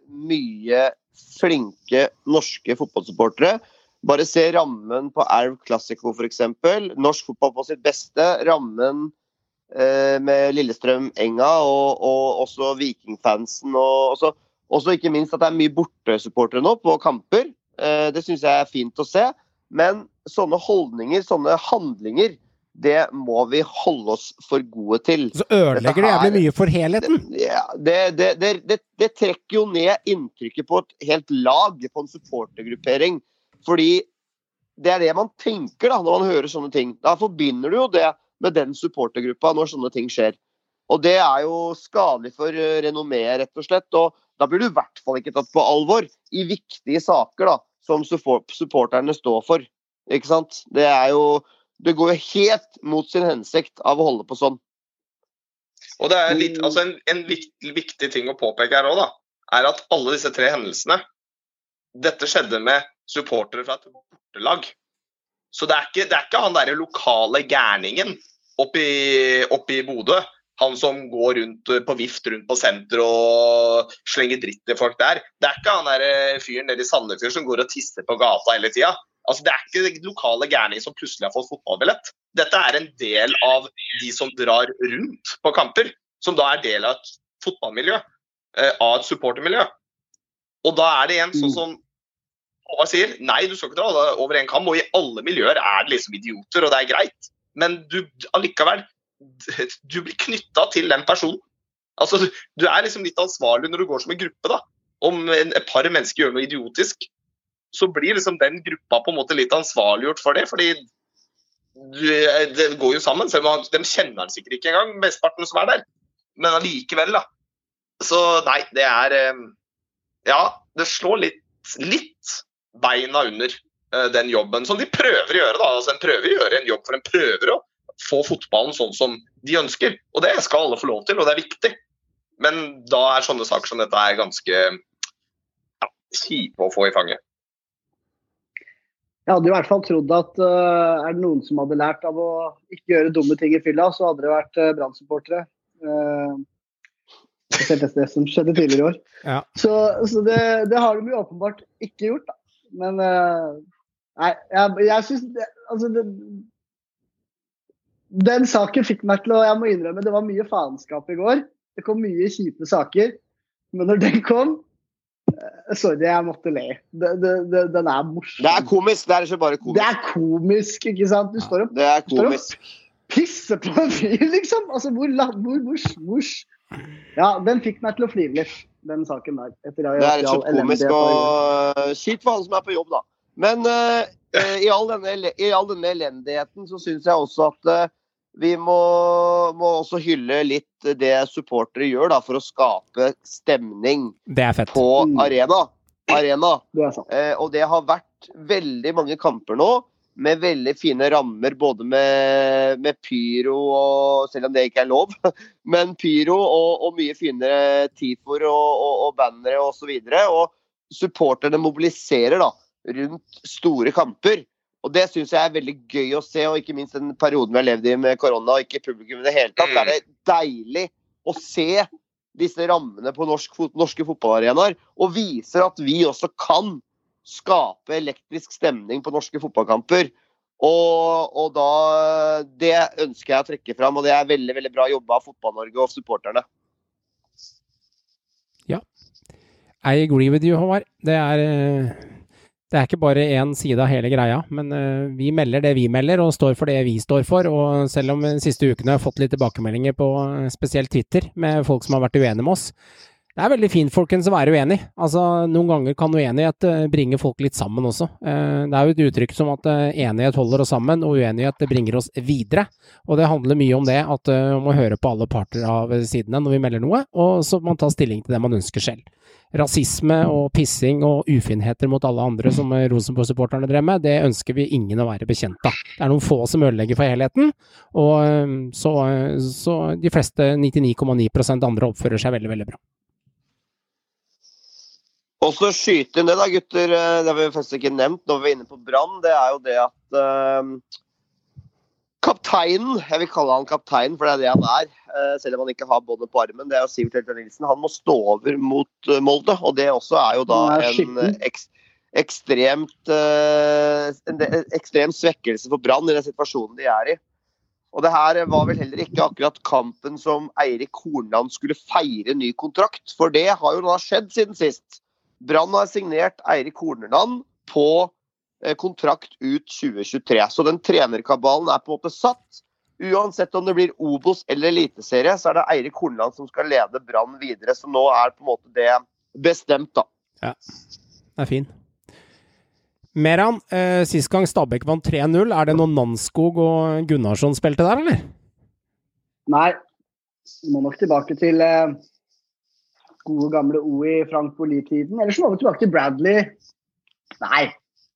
mye flinke norske fotballsupportere. Bare se rammen på Elv Classico for eksempel. Norsk fotball på sitt beste. Rammen eh, med Lillestrøm Enga, og, og også Vikingfansen. Og også, også ikke minst at det er mye bortesupportere nå på kamper. Eh, det synes jeg er fint å se. Men sånne holdninger, sånne handlinger, det må vi holde oss for gode til. Så ødelegger det jævlig mye for helheten? Det, ja, det, det, det, det, det trekker jo ned inntrykket på et helt lag, på en supportergruppering. Fordi det er det man tenker da, når man hører sånne ting. Da forbinder du jo det med den supportergruppa når sånne ting skjer. Og det er jo skadelig for renommet, rett og slett. Og da blir du i hvert fall ikke tatt på alvor i viktige saker da, som supporterne står for. Ikke sant? Det er jo... Det går jo helt mot sin hensikt av å holde på sånn. Og det er litt, altså en, en viktig, viktig ting å påpeke her også da, er at alle disse tre hendelsene, dette skjedde med supportere fra et bortelag. Så det er ikke, det er ikke han der lokale gærningen oppe i, oppe i Bodø, han som går rundt på vift rundt på senter og slenger dritt til folk der. Det er ikke han der fyren nede i Sandefjord som går og tisser på gata hele tiden. Altså, det er ikke lokale gærning som plutselig har fått fotballbillett. Dette er en del av de som drar rundt på kamper, som da er del av et fotballmiljø, av et supportermiljø. Og da er det en sånn som Håvard sier, nei, du skal ikke dra over en kam, og i alle miljøer er det liksom idioter, og det er greit. Men du, allikevel, du blir knyttet til den personen. Altså, du er liksom litt ansvarlig når du går som en gruppe da. Om et par mennesker gjør noe idiotisk, så blir liksom den gruppa på en måte litt ansvarliggjort for det, fordi det går jo sammen, selv om de kjenner den sikkert ikke engang, mestparten som er der, men allikevel da. Så nei, det er, ja, det slår litt, litt beina under den jobben som de prøver å gjøre da, altså en prøver å gjøre en jobb, for en prøver å få fotballen sånn som de ønsker. Og det skal alle få lov til, og det er viktig. Men da er sånne saker som dette er ganske ja, kjipe å få i fanget. Jeg hadde i hvert fall trodd at uh, er det noen som hadde lært av å ikke gjøre dumme ting i fylla, så hadde det vært uh, Brann-supportere. Uh, det det som skjedde tidligere i år. Ja. Så, så det, det har de jo åpenbart ikke gjort, da. Men uh, nei, jeg, jeg synes det, altså det, den saken fikk meg til å, jeg må innrømme, det var mye faenskap i går. Det kom mye kjipe saker, men når den kom, sorry, jeg måtte le. Det, det, det, den er morsom. Det er komisk, det er ikke bare komisk. Det er komisk, ikke sant? Du står og, det er komisk. pisser på en fyr, liksom. Altså, hvor, hvor, hvor, hvor, ja, den fikk meg til å flive litt, den saken der. Etter det er ikke komisk og kjipt for alle som er på jobb, da. Men uh, i, all denne, i all denne elendigheten så synes jeg også at uh, vi må, må også hylle litt det supportere gjør da, for å skape stemning det på arena. arena. Det er sant. Eh, og det har vært veldig mange kamper nå, med veldig fine rammer, både med, med pyro, og, selv om det ikke er lov, men pyro og, og mye finere tifor og, og, og bannere og så videre. Og supporterne mobiliserer da, rundt store kamper. Og det synes jeg er veldig gøy å se, og ikke minst den perioden vi har levd i med korona, og ikke publikum i det hele tatt. Det er det deilig å se disse rammene på norsk, norske fotballarenaer, og viser at vi også kan skape elektrisk stemning på norske fotballkamper. Og, og da, det ønsker jeg å trekke fram, og det er veldig, veldig bra jobbet av Fotball-Norge og supporterne. Ja, I agree with you, Håvard. Det er... Det er ikke bare en side av hele greia, men uh, vi melder det vi melder, og står for det vi står for, og selv om de siste ukene har fått litt tilbakemeldinger på uh, spesielt Twitter, med folk som har vært uenige med oss. Det er veldig fint, folkens, å være uenig. Altså, noen ganger kan uenighet uh, bringe folk litt sammen også. Uh, det er jo et uttrykk som at uh, enighet holder oss sammen, og uenighet bringer oss videre. Og det handler mye om det, at uh, man må høre på alle parter av sidene når vi melder noe, og så man tar stilling til det man ønsker selv. Rasisme og pissing og ufinheter mot alle andre som Rosenborg-supporterne drev med, det ønsker vi ingen å være bekjent av. Det er noen få som ødelegger for helheten, og så, så de fleste nittini komma ni prosent andre oppfører seg veldig, veldig bra. Og så skyte inn det da, gutter, det har vi faktisk ikke nevnt når vi er inne på Brann, det er jo det at uh, kapteinen, jeg vil kalle han kapteinen, for det er det han er, uh, selv om han ikke har båndet på armen, det er jo Sivert Heltene Nilsen, han må stå over mot uh, Molde, og det også er jo da en ek, ekstremt, uh, en de, ekstrem svekkelse for Brann i den situasjonen de er i. Og det her var vel heller ikke akkurat kampen som Eirik Horneland skulle feire ny kontrakt, for det har jo nå skjedd siden sist. Brann har signert Eirik Horneland på kontrakt ut tjue tjuetre. Så den trenerkabalen er på en måte satt. Uansett om det blir Obos eller Eliteserie, så er det Eirik Horneland som skal lede Brann videre. Så nå er på en måte det bestemt, da. Ja, det er fin. Meran, eh, sist gang Stabæk vant tre null, er det noen Nanskog og Gunnarsson spilte der, eller? Nei, vi må nok tilbake til eh, gode gamle O i Frank Boli-tiden. Ellers må vi tilbake til Bradley. Nei.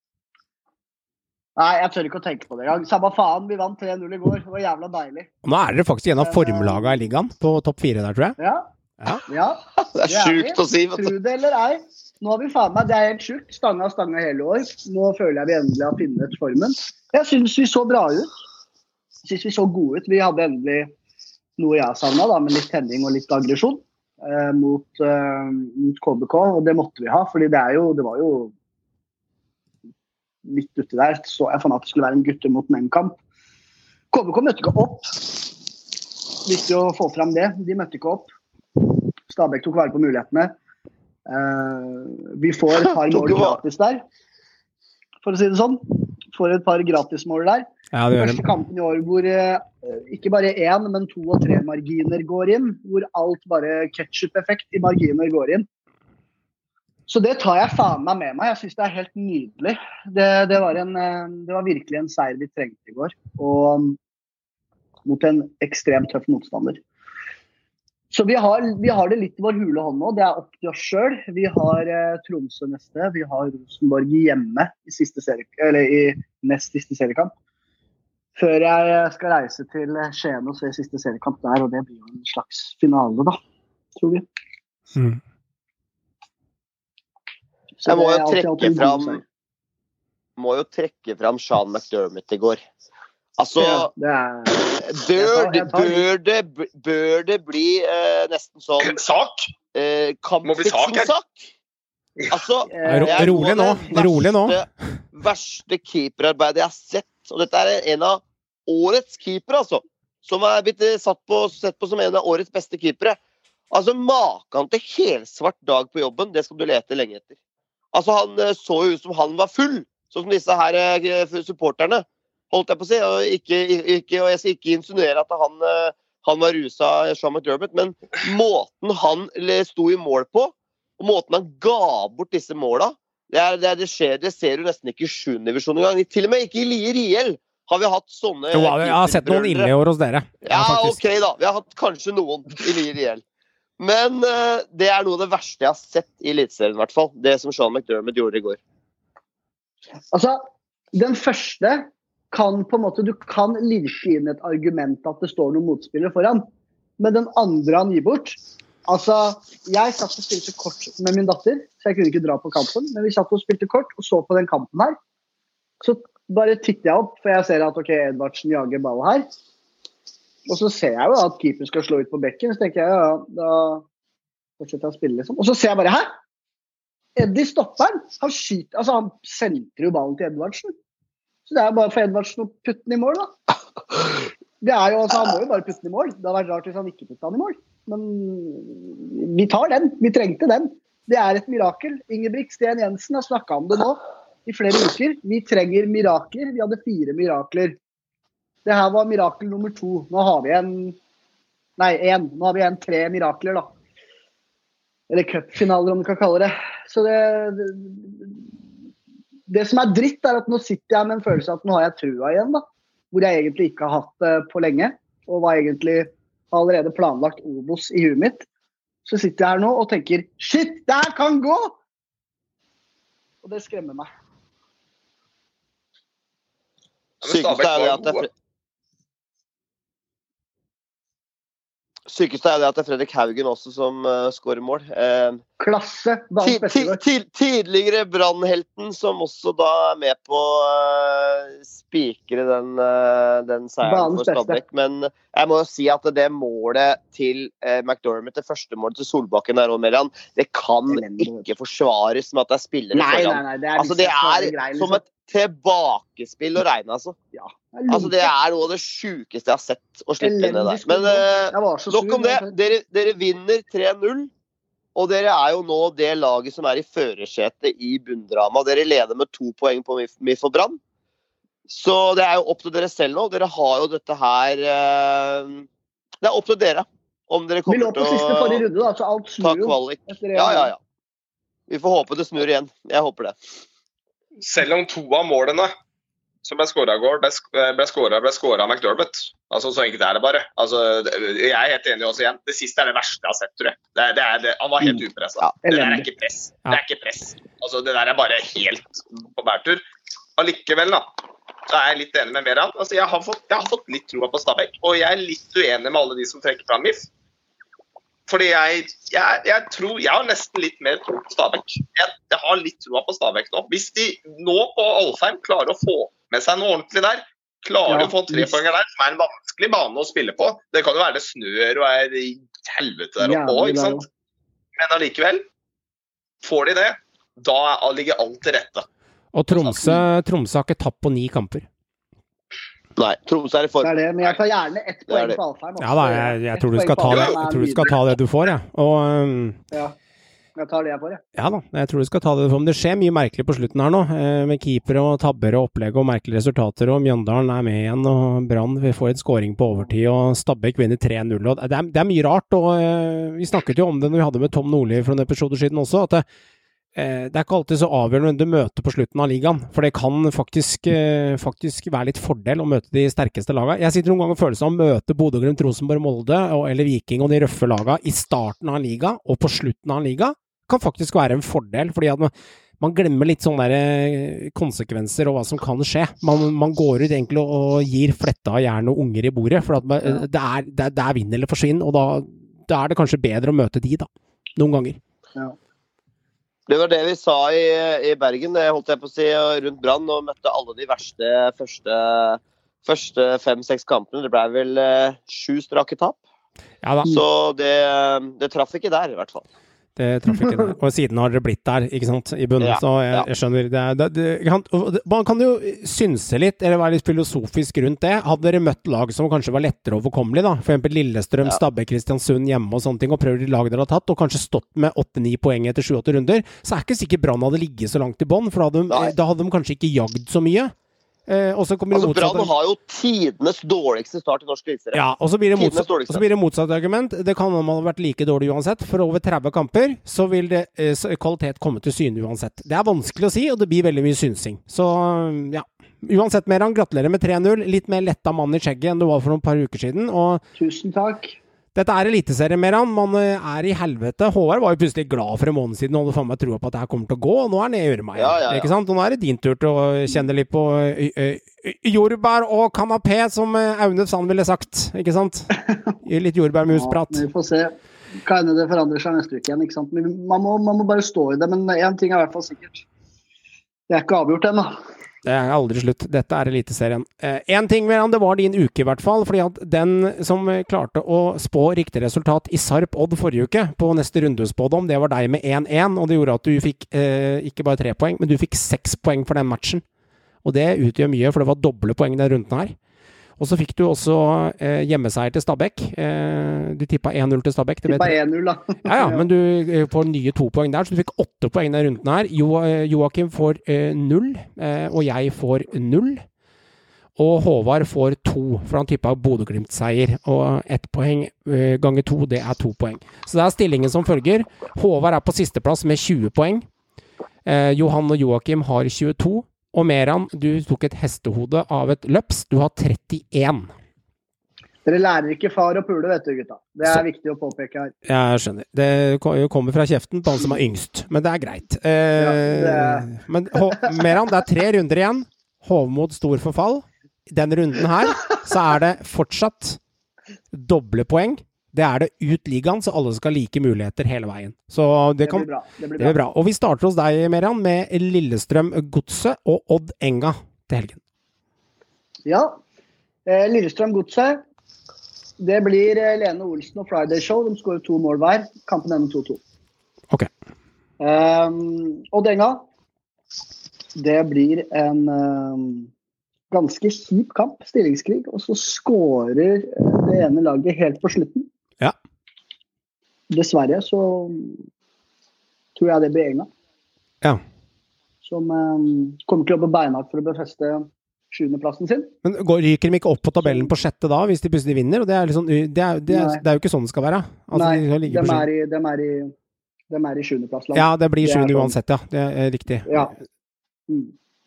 Nei, jeg tør ikke å tenke på det engang. Samme faen, vi vant tre null i går. Det var jævla deilig. Nå er dere faktisk en av formlagene i ligaen på topp fire der, tror jeg. Ja. Ja. Ja. Det er sjukt å si, vet du. Tro det eller ei. Nå har vi faen meg, det er helt sjukt. Stanga, stanga hele år. Nå føler jeg vi endelig har funnet formen. Jeg synes vi så bra ut. Jeg synes vi så gode ut. Vi hadde endelig noe jeg savnet da, med litt tenning og litt aggresjon eh, mot, eh, mot K B K, og det måtte vi ha, fordi det er jo, det var jo litt uti der, så jeg fant at det skulle være en gutte mot menn-kamp. K B K møtte ikke opp. Viktig å få frem det. De møtte ikke opp. Stabæk tok vare på mulighetene. Uh, vi får et par mål gratis der, for å si det sånn. Får et par gratismål der. Ja, det gjør Første kampen i år hvor uh, ikke bare én, men to og tre marginer går inn, hvor alt bare ketchup-effekt i marginer går inn. Så det tar jeg faen meg med meg. Jeg synes det er helt nydelig. Det, det, var en, det var virkelig en seier vi trengte i går. Og mot en ekstremt tøff motstander. Så vi har, vi har det litt i vår hule hånd nå. Det er opp til oss selv. Vi har eh, Tromsø neste. Vi har Rosenborg hjemme i, siste serie, eller i nest siste seriekamp. før jeg skal reise til Skien og se siste seriekamp der, og det blir jo en slags finale da, tror vi. Mm. Så jeg må jo trekke fram må jo trekke fram Sean McDermott i går. Altså, ja, det er... bør, det, bør, det, bør det bli eh, nesten sånn... Sak? Eh, kampfiksing-sak? Altså, det er rolig nå, rolig nå. Verste, verste keeperarbeidet jeg har sett, og dette er en av årets keepere, altså, som er blitt satt på, sett på som en av årets beste keepere. Altså, maken til helsvart dag på jobben, det skal du lete lenge etter. Altså, han så jo ut som han var full, sånn som disse her supporterne, holdt jeg på å si, og, ikke, ikke, og jeg skal ikke insinuere at han, han var rusa Sean McDermott, men måten han sto i mål på, og måten han ga bort disse måla, det, er, det, er, det, skjer, det ser du nesten ikke i sjuende divisjon engang. Til og med ikke i Lier I L har vi hatt sånne... Jo, jeg har sett noen ille år hos dere. Ja, ja ok da. Vi har hatt kanskje noen i Lier I L. Men uh, det er noe av det verste jeg har sett i elitserien i hvert fall. Det som Sean McDermott gjorde i går. Altså, den første kan på en måte, du kan lirke inn et argument at det står noen motspillere foran, men den andre han gir bort, altså, jeg satt og spilte kort med min datter, så jeg kunne ikke dra på kampen, men vi satt og spilte kort og så på den kampen her, så bare titter jeg opp, for jeg ser at ok, Edvardsen jager ball her, og så ser jeg jo at keeper skal slå ut på bekken, så tenker jeg, ja, da fortsetter jeg å spille liksom, og så ser jeg bare, hæ? Eddie stopper han, han skyter, altså han sentrer jo ballen til Edvardsen, så det er bare for Edvardsen å putte den i mål da. Det er jo, altså han må jo bare putte den i mål, det har vært rart hvis han ikke putte den i mål, men vi tar den, vi trengte den, det er et mirakel. Ingebrigt Sten Jensen har snakket om det nå i flere uker, vi trenger mirakler, vi hadde fire mirakler. Det her var mirakel nummer to, nå har vi en, nei en, nå har vi en tre mirakler da. Eller cupfinaler om du kan kalle det. Så det, det, det som er dritt er at nå sitter jeg med en følelse at nå har jeg trua igjen da, hvor jeg egentlig ikke har hatt det på lenge, og var egentlig allerede planlagt Obos i huet mitt. Så sitter jeg her nå og tenker, shit, det her kan gå! Og det skremmer meg. Sykeste er det at det er Sykeste er det at det er Fredrik Haugen også som uh, skårer mål. Uh, Klasse! Tidligere brannhelten som også da er med på å uh, spikre den, uh, den seieren for Stabæk. Men jeg må jo si at det målet til uh, McDermott, det første målet til Solbakken der, Merian, det kan ikke forsvares med at det er spillere nei, foran. Nei, nei, det er, altså, det er grei, som et tilbakespill å regne, altså. Ja. Altså, det er noe av det sjukeste jeg har sett å slippe inn det der. Men uh, nok om det. Dere, dere vinner tre null, og dere er jo nå det laget som er i førersetet i bunndrama. Dere leder med to poeng på M I F og Brann. Så det er jo opp til dere selv nå. Dere har jo dette her uh, det er opp til dere om dere kommer til å Vi lå på siste forrige runde, da, så alt snur jo. Ja, ja, ja. Vi får håpe det snur igjen. Jeg håper det. Selv om to av målene som ble skåret i går, ble skåret ble skåret av McDermott. Altså, så enkelt er det bare. Altså, jeg er helt enig også igjen. Det siste er det verste jeg har sett, tror jeg. Det, det er, det, han var helt upresset. Ja, det der er ikke press. Det er ikke press. Altså, det der er bare helt på bærtur. Allikevel da, så er jeg litt enig med Merian. Altså, jeg har fått, jeg har fått litt troa på Stabæk, og jeg er litt uenig med alle de som trekker fram M I F. Fordi jeg, jeg, jeg tror, jeg har nesten litt mer tro på Stabæk. Jeg, jeg har litt troa på Stabæk nå. Hvis de nå på Alfheim klarer å få med seg noe ordentlig der, klarer ja, å få tre poenger der, som er en vanskelig bane å spille på. Det kan jo være det snør og er i helvete der oppe også, ikke sant? Men allikevel, får de det, da ligger alt til rette. Og Tromsø, Tromsø har ikke tapt på ni kamper. Nei, Tromsø er i form. Det er det, men jeg tar gjerne ett poeng på Alfheim. Ja da, jeg, jeg, tror du skal ta det, jeg tror du skal ta det du får, ja. Og, um, ja, jeg tar det jeg får, ja. Ja da, jeg tror du skal ta det du får. Men det skjer mye merkelig på slutten her nå, med keeper og tabber og opplegg og merkelige resultater, og Mjøndalen er med igjen, og Brann vi får et scoring på overtid, og Stabæk vinner tre null. Og det, er, det er mye rart, og uh, vi snakket jo om det når vi hadde med Tom Nordli for en episode siden også, at det det er ikke alltid så avgjørende når du møter på slutten av ligaen, for det kan faktisk, faktisk være litt fordel å møte de sterkeste lagene. Jeg sitter noen ganger følelsen av å møte Bodø Glimt, Rosenborg, Molde eller Viking og de røffe lagene i starten av en liga og på slutten av en liga kan faktisk være en fordel, fordi at man glemmer litt sånne der konsekvenser og hva som kan skje. Man, man går ut egentlig og, og gir fletta av jern og unger i bordet, for at man, ja. det, er, det, er, det er vinn eller forsvinn, og da, da er det kanskje bedre å møte de da, noen ganger. Ja. Det var det vi sa i, i Bergen, det holdt jeg på å si, rundt Brann, og møtte alle de verste første, første fem-seks kampene. Det ble vel eh, sju strake tap. Ja da. Så det, det traff ikke der, i hvert fall. Det traff ikke der. Og siden har det blitt der, ikke sant, i bunnen. Ja, så jeg, ja. jeg skjønner. Det, det, det, kan, man kan jo synse litt, eller være litt filosofisk rundt det. Hadde dere møtt lag som kanskje var lettere overkommelig, da, for eksempel Lillestrøm, ja. Stabæk, Kristiansund hjemme og sånne ting, og prøver de lag dere har tatt, og kanskje stått med åtte-ni poeng etter sju-åtte runder, så er ikke sikkert Brann hadde ligget så langt i bånd, for da hadde, da hadde de kanskje ikke jagd så mye. Eh, og så kommer altså, Brann har jo tidenes dårligste start i norsk eliteserie. Ja, og så blir det motsatt, og så blir det motsatt argument. Det kan ha vært like dårlig uansett. For over tretti kamper så vil det, eh, kvalitet komme til syne uansett. Det er vanskelig å si, og det blir veldig mye synsing. Så ja, uansett Meran, gratulerer med tre null. Litt mer letta mann i skjegget enn det var for noen par uker siden. Og tusen takk. Dette er eliteserie, Meran. Man er i helvete. Håvard var jo plutselig glad for en måned siden og hadde faen meg troa på at det her kommer til å gå, og nå er han nede i Ørma igjen. Ja, ja, ja. Ikke sant? Og nå er det din tur til å kjenne litt på ø, ø, jordbær og kanapé, som Aune Sand ville sagt. Ikke sant? Litt jordbærmusprat. Ja, vi får se. Kan det forandre seg neste uke igjen, ikke sant? Man må, man må bare stå i det, men en ting er i hvert fall sikkert. Det er ikke avgjort ennå. Det er aldri slutt. Dette er eliteserien. Eh, en ting, Meran, det var din uke i hvert fall, fordi at den som klarte å spå riktig resultat i Sarp Odd forrige uke, på neste rundespådom, det var deg med én én, og det gjorde at du fikk eh, ikke bare tre poeng, men du fikk seks poeng for den matchen. Og det utgjør mye, for det var doble poeng den runden her. Og så fikk du også eh, hjemmeseier til Stabæk. Eh, du tippet én null til Stabæk. Tippet én null, da. ja, ja, men du eh, får nye to poeng der, så du fikk åtte poeng den runden her. Jo, eh, Joakim får eh, null, eh, og jeg får null. Og Håvard får to, for han tippet Bodø-Glimt-seier. Og ett poeng eh, ganger to, det er to poeng. Så det er stillingen som følger. Håvard er på sisteplass med tjue poeng. Eh, Johan og Joakim har tjueto. Og Meran, du tok et hestehode av et løps. Du har trettien. Dere lærer ikke far og pule, vet du, gutta. Det er Så. viktig å påpeke her. Jeg skjønner. Det kommer fra kjeften på han som er yngst, men det er greit. Eh, ja, det er... Men Meran, det er tre runder igjen. Hovmod stor forfall. Den runden her, så er det fortsatt doble poeng. Det er det ut ligaen, så alle skal like muligheter hele veien. Så det, det, kan, blir, bra. Det, blir, det blir bra. Og vi starter hos deg, Meran, med Lillestrøm Godset og Odd Enga til helgen. Ja, eh, Lillestrøm Godset. Det blir eh, Lene Olsen og Friday Show. De skårer to mål hver. Kampen ender to to. Ok. Um, Odd Enga. Det blir en um, ganske kjip kamp, stillingskrig, og så skårer det ene laget helt på slutten. Ja. Dessverre så tror jeg det blir Enga. Ja. Som um, kommer til å jobbe beinhardt for å befeste sjuendeplassen sin. Men går, ryker de ikke opp på tabellen på sjette da, hvis de plutselig vinner? Og det er, liksom, det er, det er, det er jo ikke sånn det skal være. Altså, Nei, de de er, i, de er i de er i sjuendeplass. Ja, det blir sjuende uansett, ja. Det er riktig. Ja. Mm.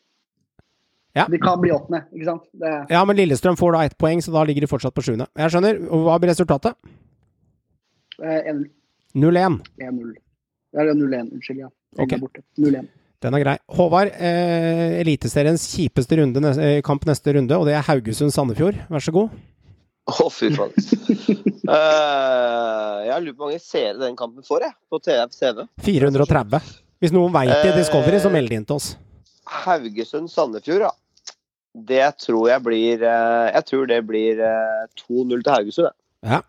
Ja. De kan bli åttende, ikke sant? Det... Ja, men Lillestrøm får da ett poeng, så da ligger de fortsatt på sjuende. Jeg skjønner. Og hva blir resultatet? én null. null én. én null. Ja, det er null én, unnskyld, ja. Ok. null én. Den er grei. Håvard, eh, eliteseriens kjipeste runde, neste, kamp neste runde, og det er Haugesund-Sandefjord. Vær så god. Å, oh, fy faen. uh, jeg lurer på mange seere den kampen får, jeg, på T F C V. fire hundre og tretti. Hvis noen vet det i Discovery, så meld inn til oss. Haugesund-Sandefjord, ja. Det tror jeg blir Jeg tror det blir to null til Haugesund. Ja.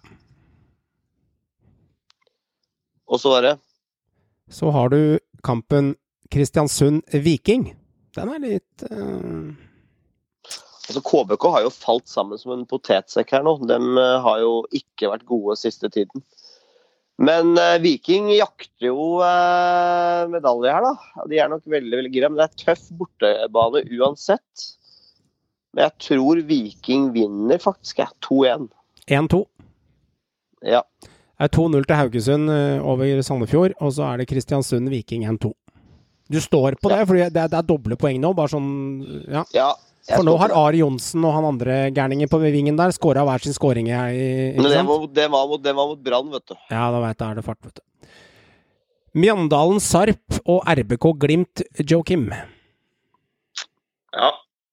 Og så var det Så har du kampen Kristiansund-Viking. Den er litt uh... Altså K B K har jo falt sammen som en potetsekk her nå. De har jo ikke vært gode siste tiden. Men uh, Viking jakter jo uh, medalje her, da. De er nok veldig, veldig gira, men det er tøff bortebane uansett. Men jeg tror Viking vinner faktisk, ja. to én. én to. Ja. Det er to null til Haugesund uh, over Sandefjord, og så er det Kristiansund-Viking én to. Du står på det, for det, det er doble poeng nå, bare sånn, ja. Ja. For nå har Ari Jonsen og han andre gærningen på vingen der skåret hver sin skåring i, Men det var, det var mot, det var mot Brann, vet du. Ja, da vet jeg, er det fart, vet du. Mjøndalen Sarp og R B K Glimt, Joakim. Ja.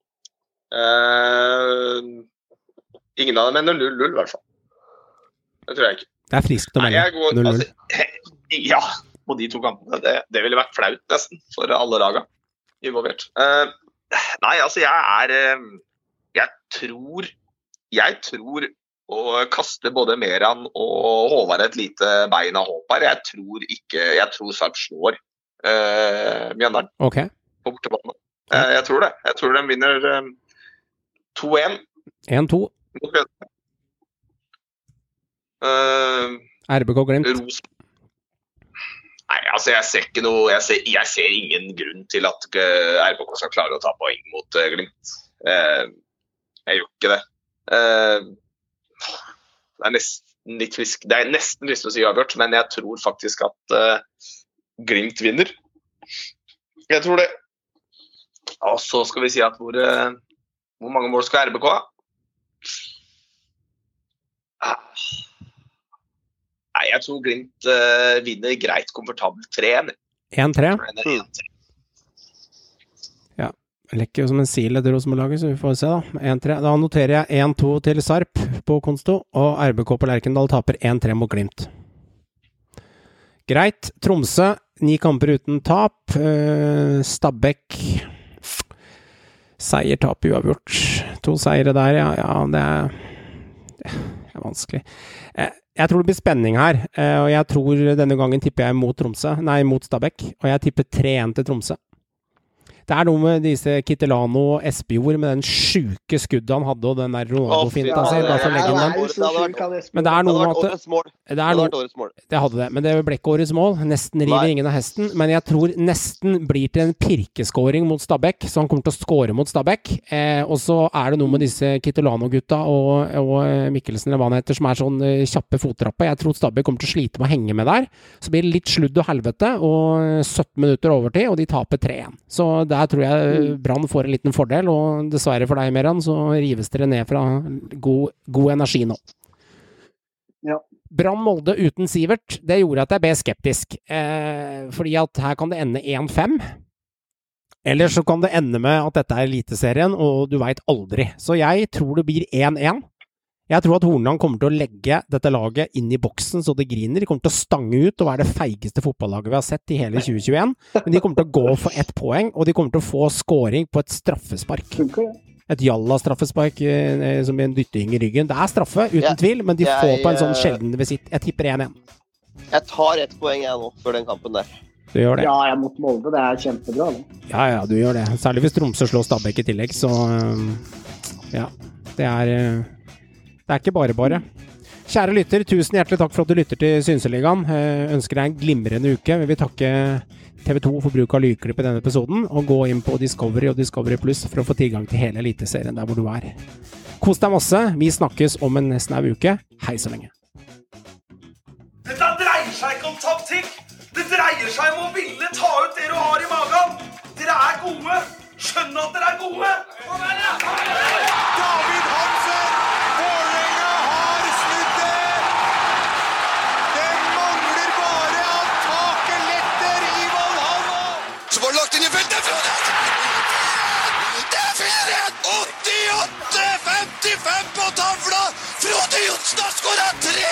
Uh, ingen av dem er null null, i hvert fall. Det tror jeg ikke. Det er friskt å melde. null null. Altså, ja, på de to kampene. Det, det ville vært flaut nesten for alle laga involvert. Uh, nei, altså jeg er uh, jeg tror jeg tror å kaste både Meran og Håvard et lite bein av håp her. Jeg tror ikke, jeg tror Sarp slår uh, Mjøndalen okay. på bortebane. Uh, jeg tror det. Jeg tror de vinner uh, to en. en to. Uh, R B K Glimt. Ros. Nei, altså jeg ser ikke noe, jeg ser, jeg ser ingen grunn til at uh, R B K skal klare å ta poeng mot uh, Glimt. Uh, jeg gjør ikke det. Uh, Det er nesten litt fisk. Det er nesten lyst til å si avgjort, men jeg tror faktisk at uh, Glimt vinner. Jeg tror det. Og så skal vi si at hvor, uh, hvor mange mål skal R B K ha? Ah. Nei, jeg tror Glimt uh, vinner greit komfortabelt tre en. en tre? Ja, lekker jo som en sil etter Rosenborg-laget, så vi får se da. en tre. Da noterer jeg en to til Sarp på konsto, og R B K på Lerkendal taper en tre mot Glimt. Greit. Tromsø, ni kamper uten tap. Uh, Stabæk seier, tap, uavgjort. To seire der, ja, ja det, er, det er vanskelig. Uh, jeg tror det blir spenning her, uh, og jeg tror denne gangen tipper jeg mot Tromsø, nei, mot Stabæk, og jeg tipper tre en til Tromsø. Det er noe med disse Kittelano og Espejord med den sjuke skuddet han hadde og den der Ronaldo-finta sin. Ja, det, men det er noe med at det, det, er noe, det hadde det, men det ble ikke årets mål. Nesten river ingen av hesten, men jeg tror nesten blir til en pirkeskåring mot Stabæk, så han kommer til å skåre mot Stabæk. Eh, og så er det noe med disse Kittelano-gutta og, og Mikkelsen, eller hva han heter, som er sånn uh, kjappe fottrapper. Jeg tror Stabæk kommer til å slite med å henge med der. Så blir det litt sludd og helvete, og sytten minutter overtid, og de taper tre en. Så det der tror jeg Brann får en liten fordel, og dessverre for deg, Meran, så rives dere ned fra god, god energi nå. Ja. Brann Molde uten Sivert, det gjorde at jeg ble skeptisk, eh, fordi at her kan det ende en fem, eller så kan det ende med at dette er eliteserien, og du vet aldri. Så jeg tror det blir en en. Jeg tror at Hornland kommer til å legge dette laget inn i boksen så det griner. De kommer til å stange ut og være det feigeste fotballaget vi har sett i hele tjue tjueen. Men de kommer til å gå for ett poeng, og de kommer til å få scoring på et straffespark. Et jalla-straffespark eh, som en dytting i ryggen. Det er straffe, uten ja, tvil, men de jeg, får på en sånn sjelden visitt. Jeg tipper en en. Jeg tar ett poeng jeg nå for den kampen der. Du gjør det? Ja, jeg mot Molde. Det er kjempebra. Det. Ja, ja, du gjør det. Særlig hvis Tromsø slår Stabæk i tillegg, så ja, det er... Det er ikke bare bare. Kjære lytter, tusen hjertelig takk for at du lytter til Synseligaen. Jeg ønsker deg en glimrende uke. Vi vil takke T V to for bruk av lydklipp i denne episoden, og gå inn på Discovery og Discovery Plus for å få tilgang til hele eliteserien der hvor du er. Kos deg masse. Vi snakkes om en snau uke. Hei så lenge. Dette dreier seg ikke om taktikk. Det dreier seg om å ville ta ut det du har i magen. Dere er gode. Skjønn at dere er gode. David Hansen! Vålerenga har snudd det! Det mangler bare at taket letter i Valhalla! Så var det lagt inn i feltet! Det er fire igjen! åttiåtte femtifem på tavla! Frode Johnsen har skåret tre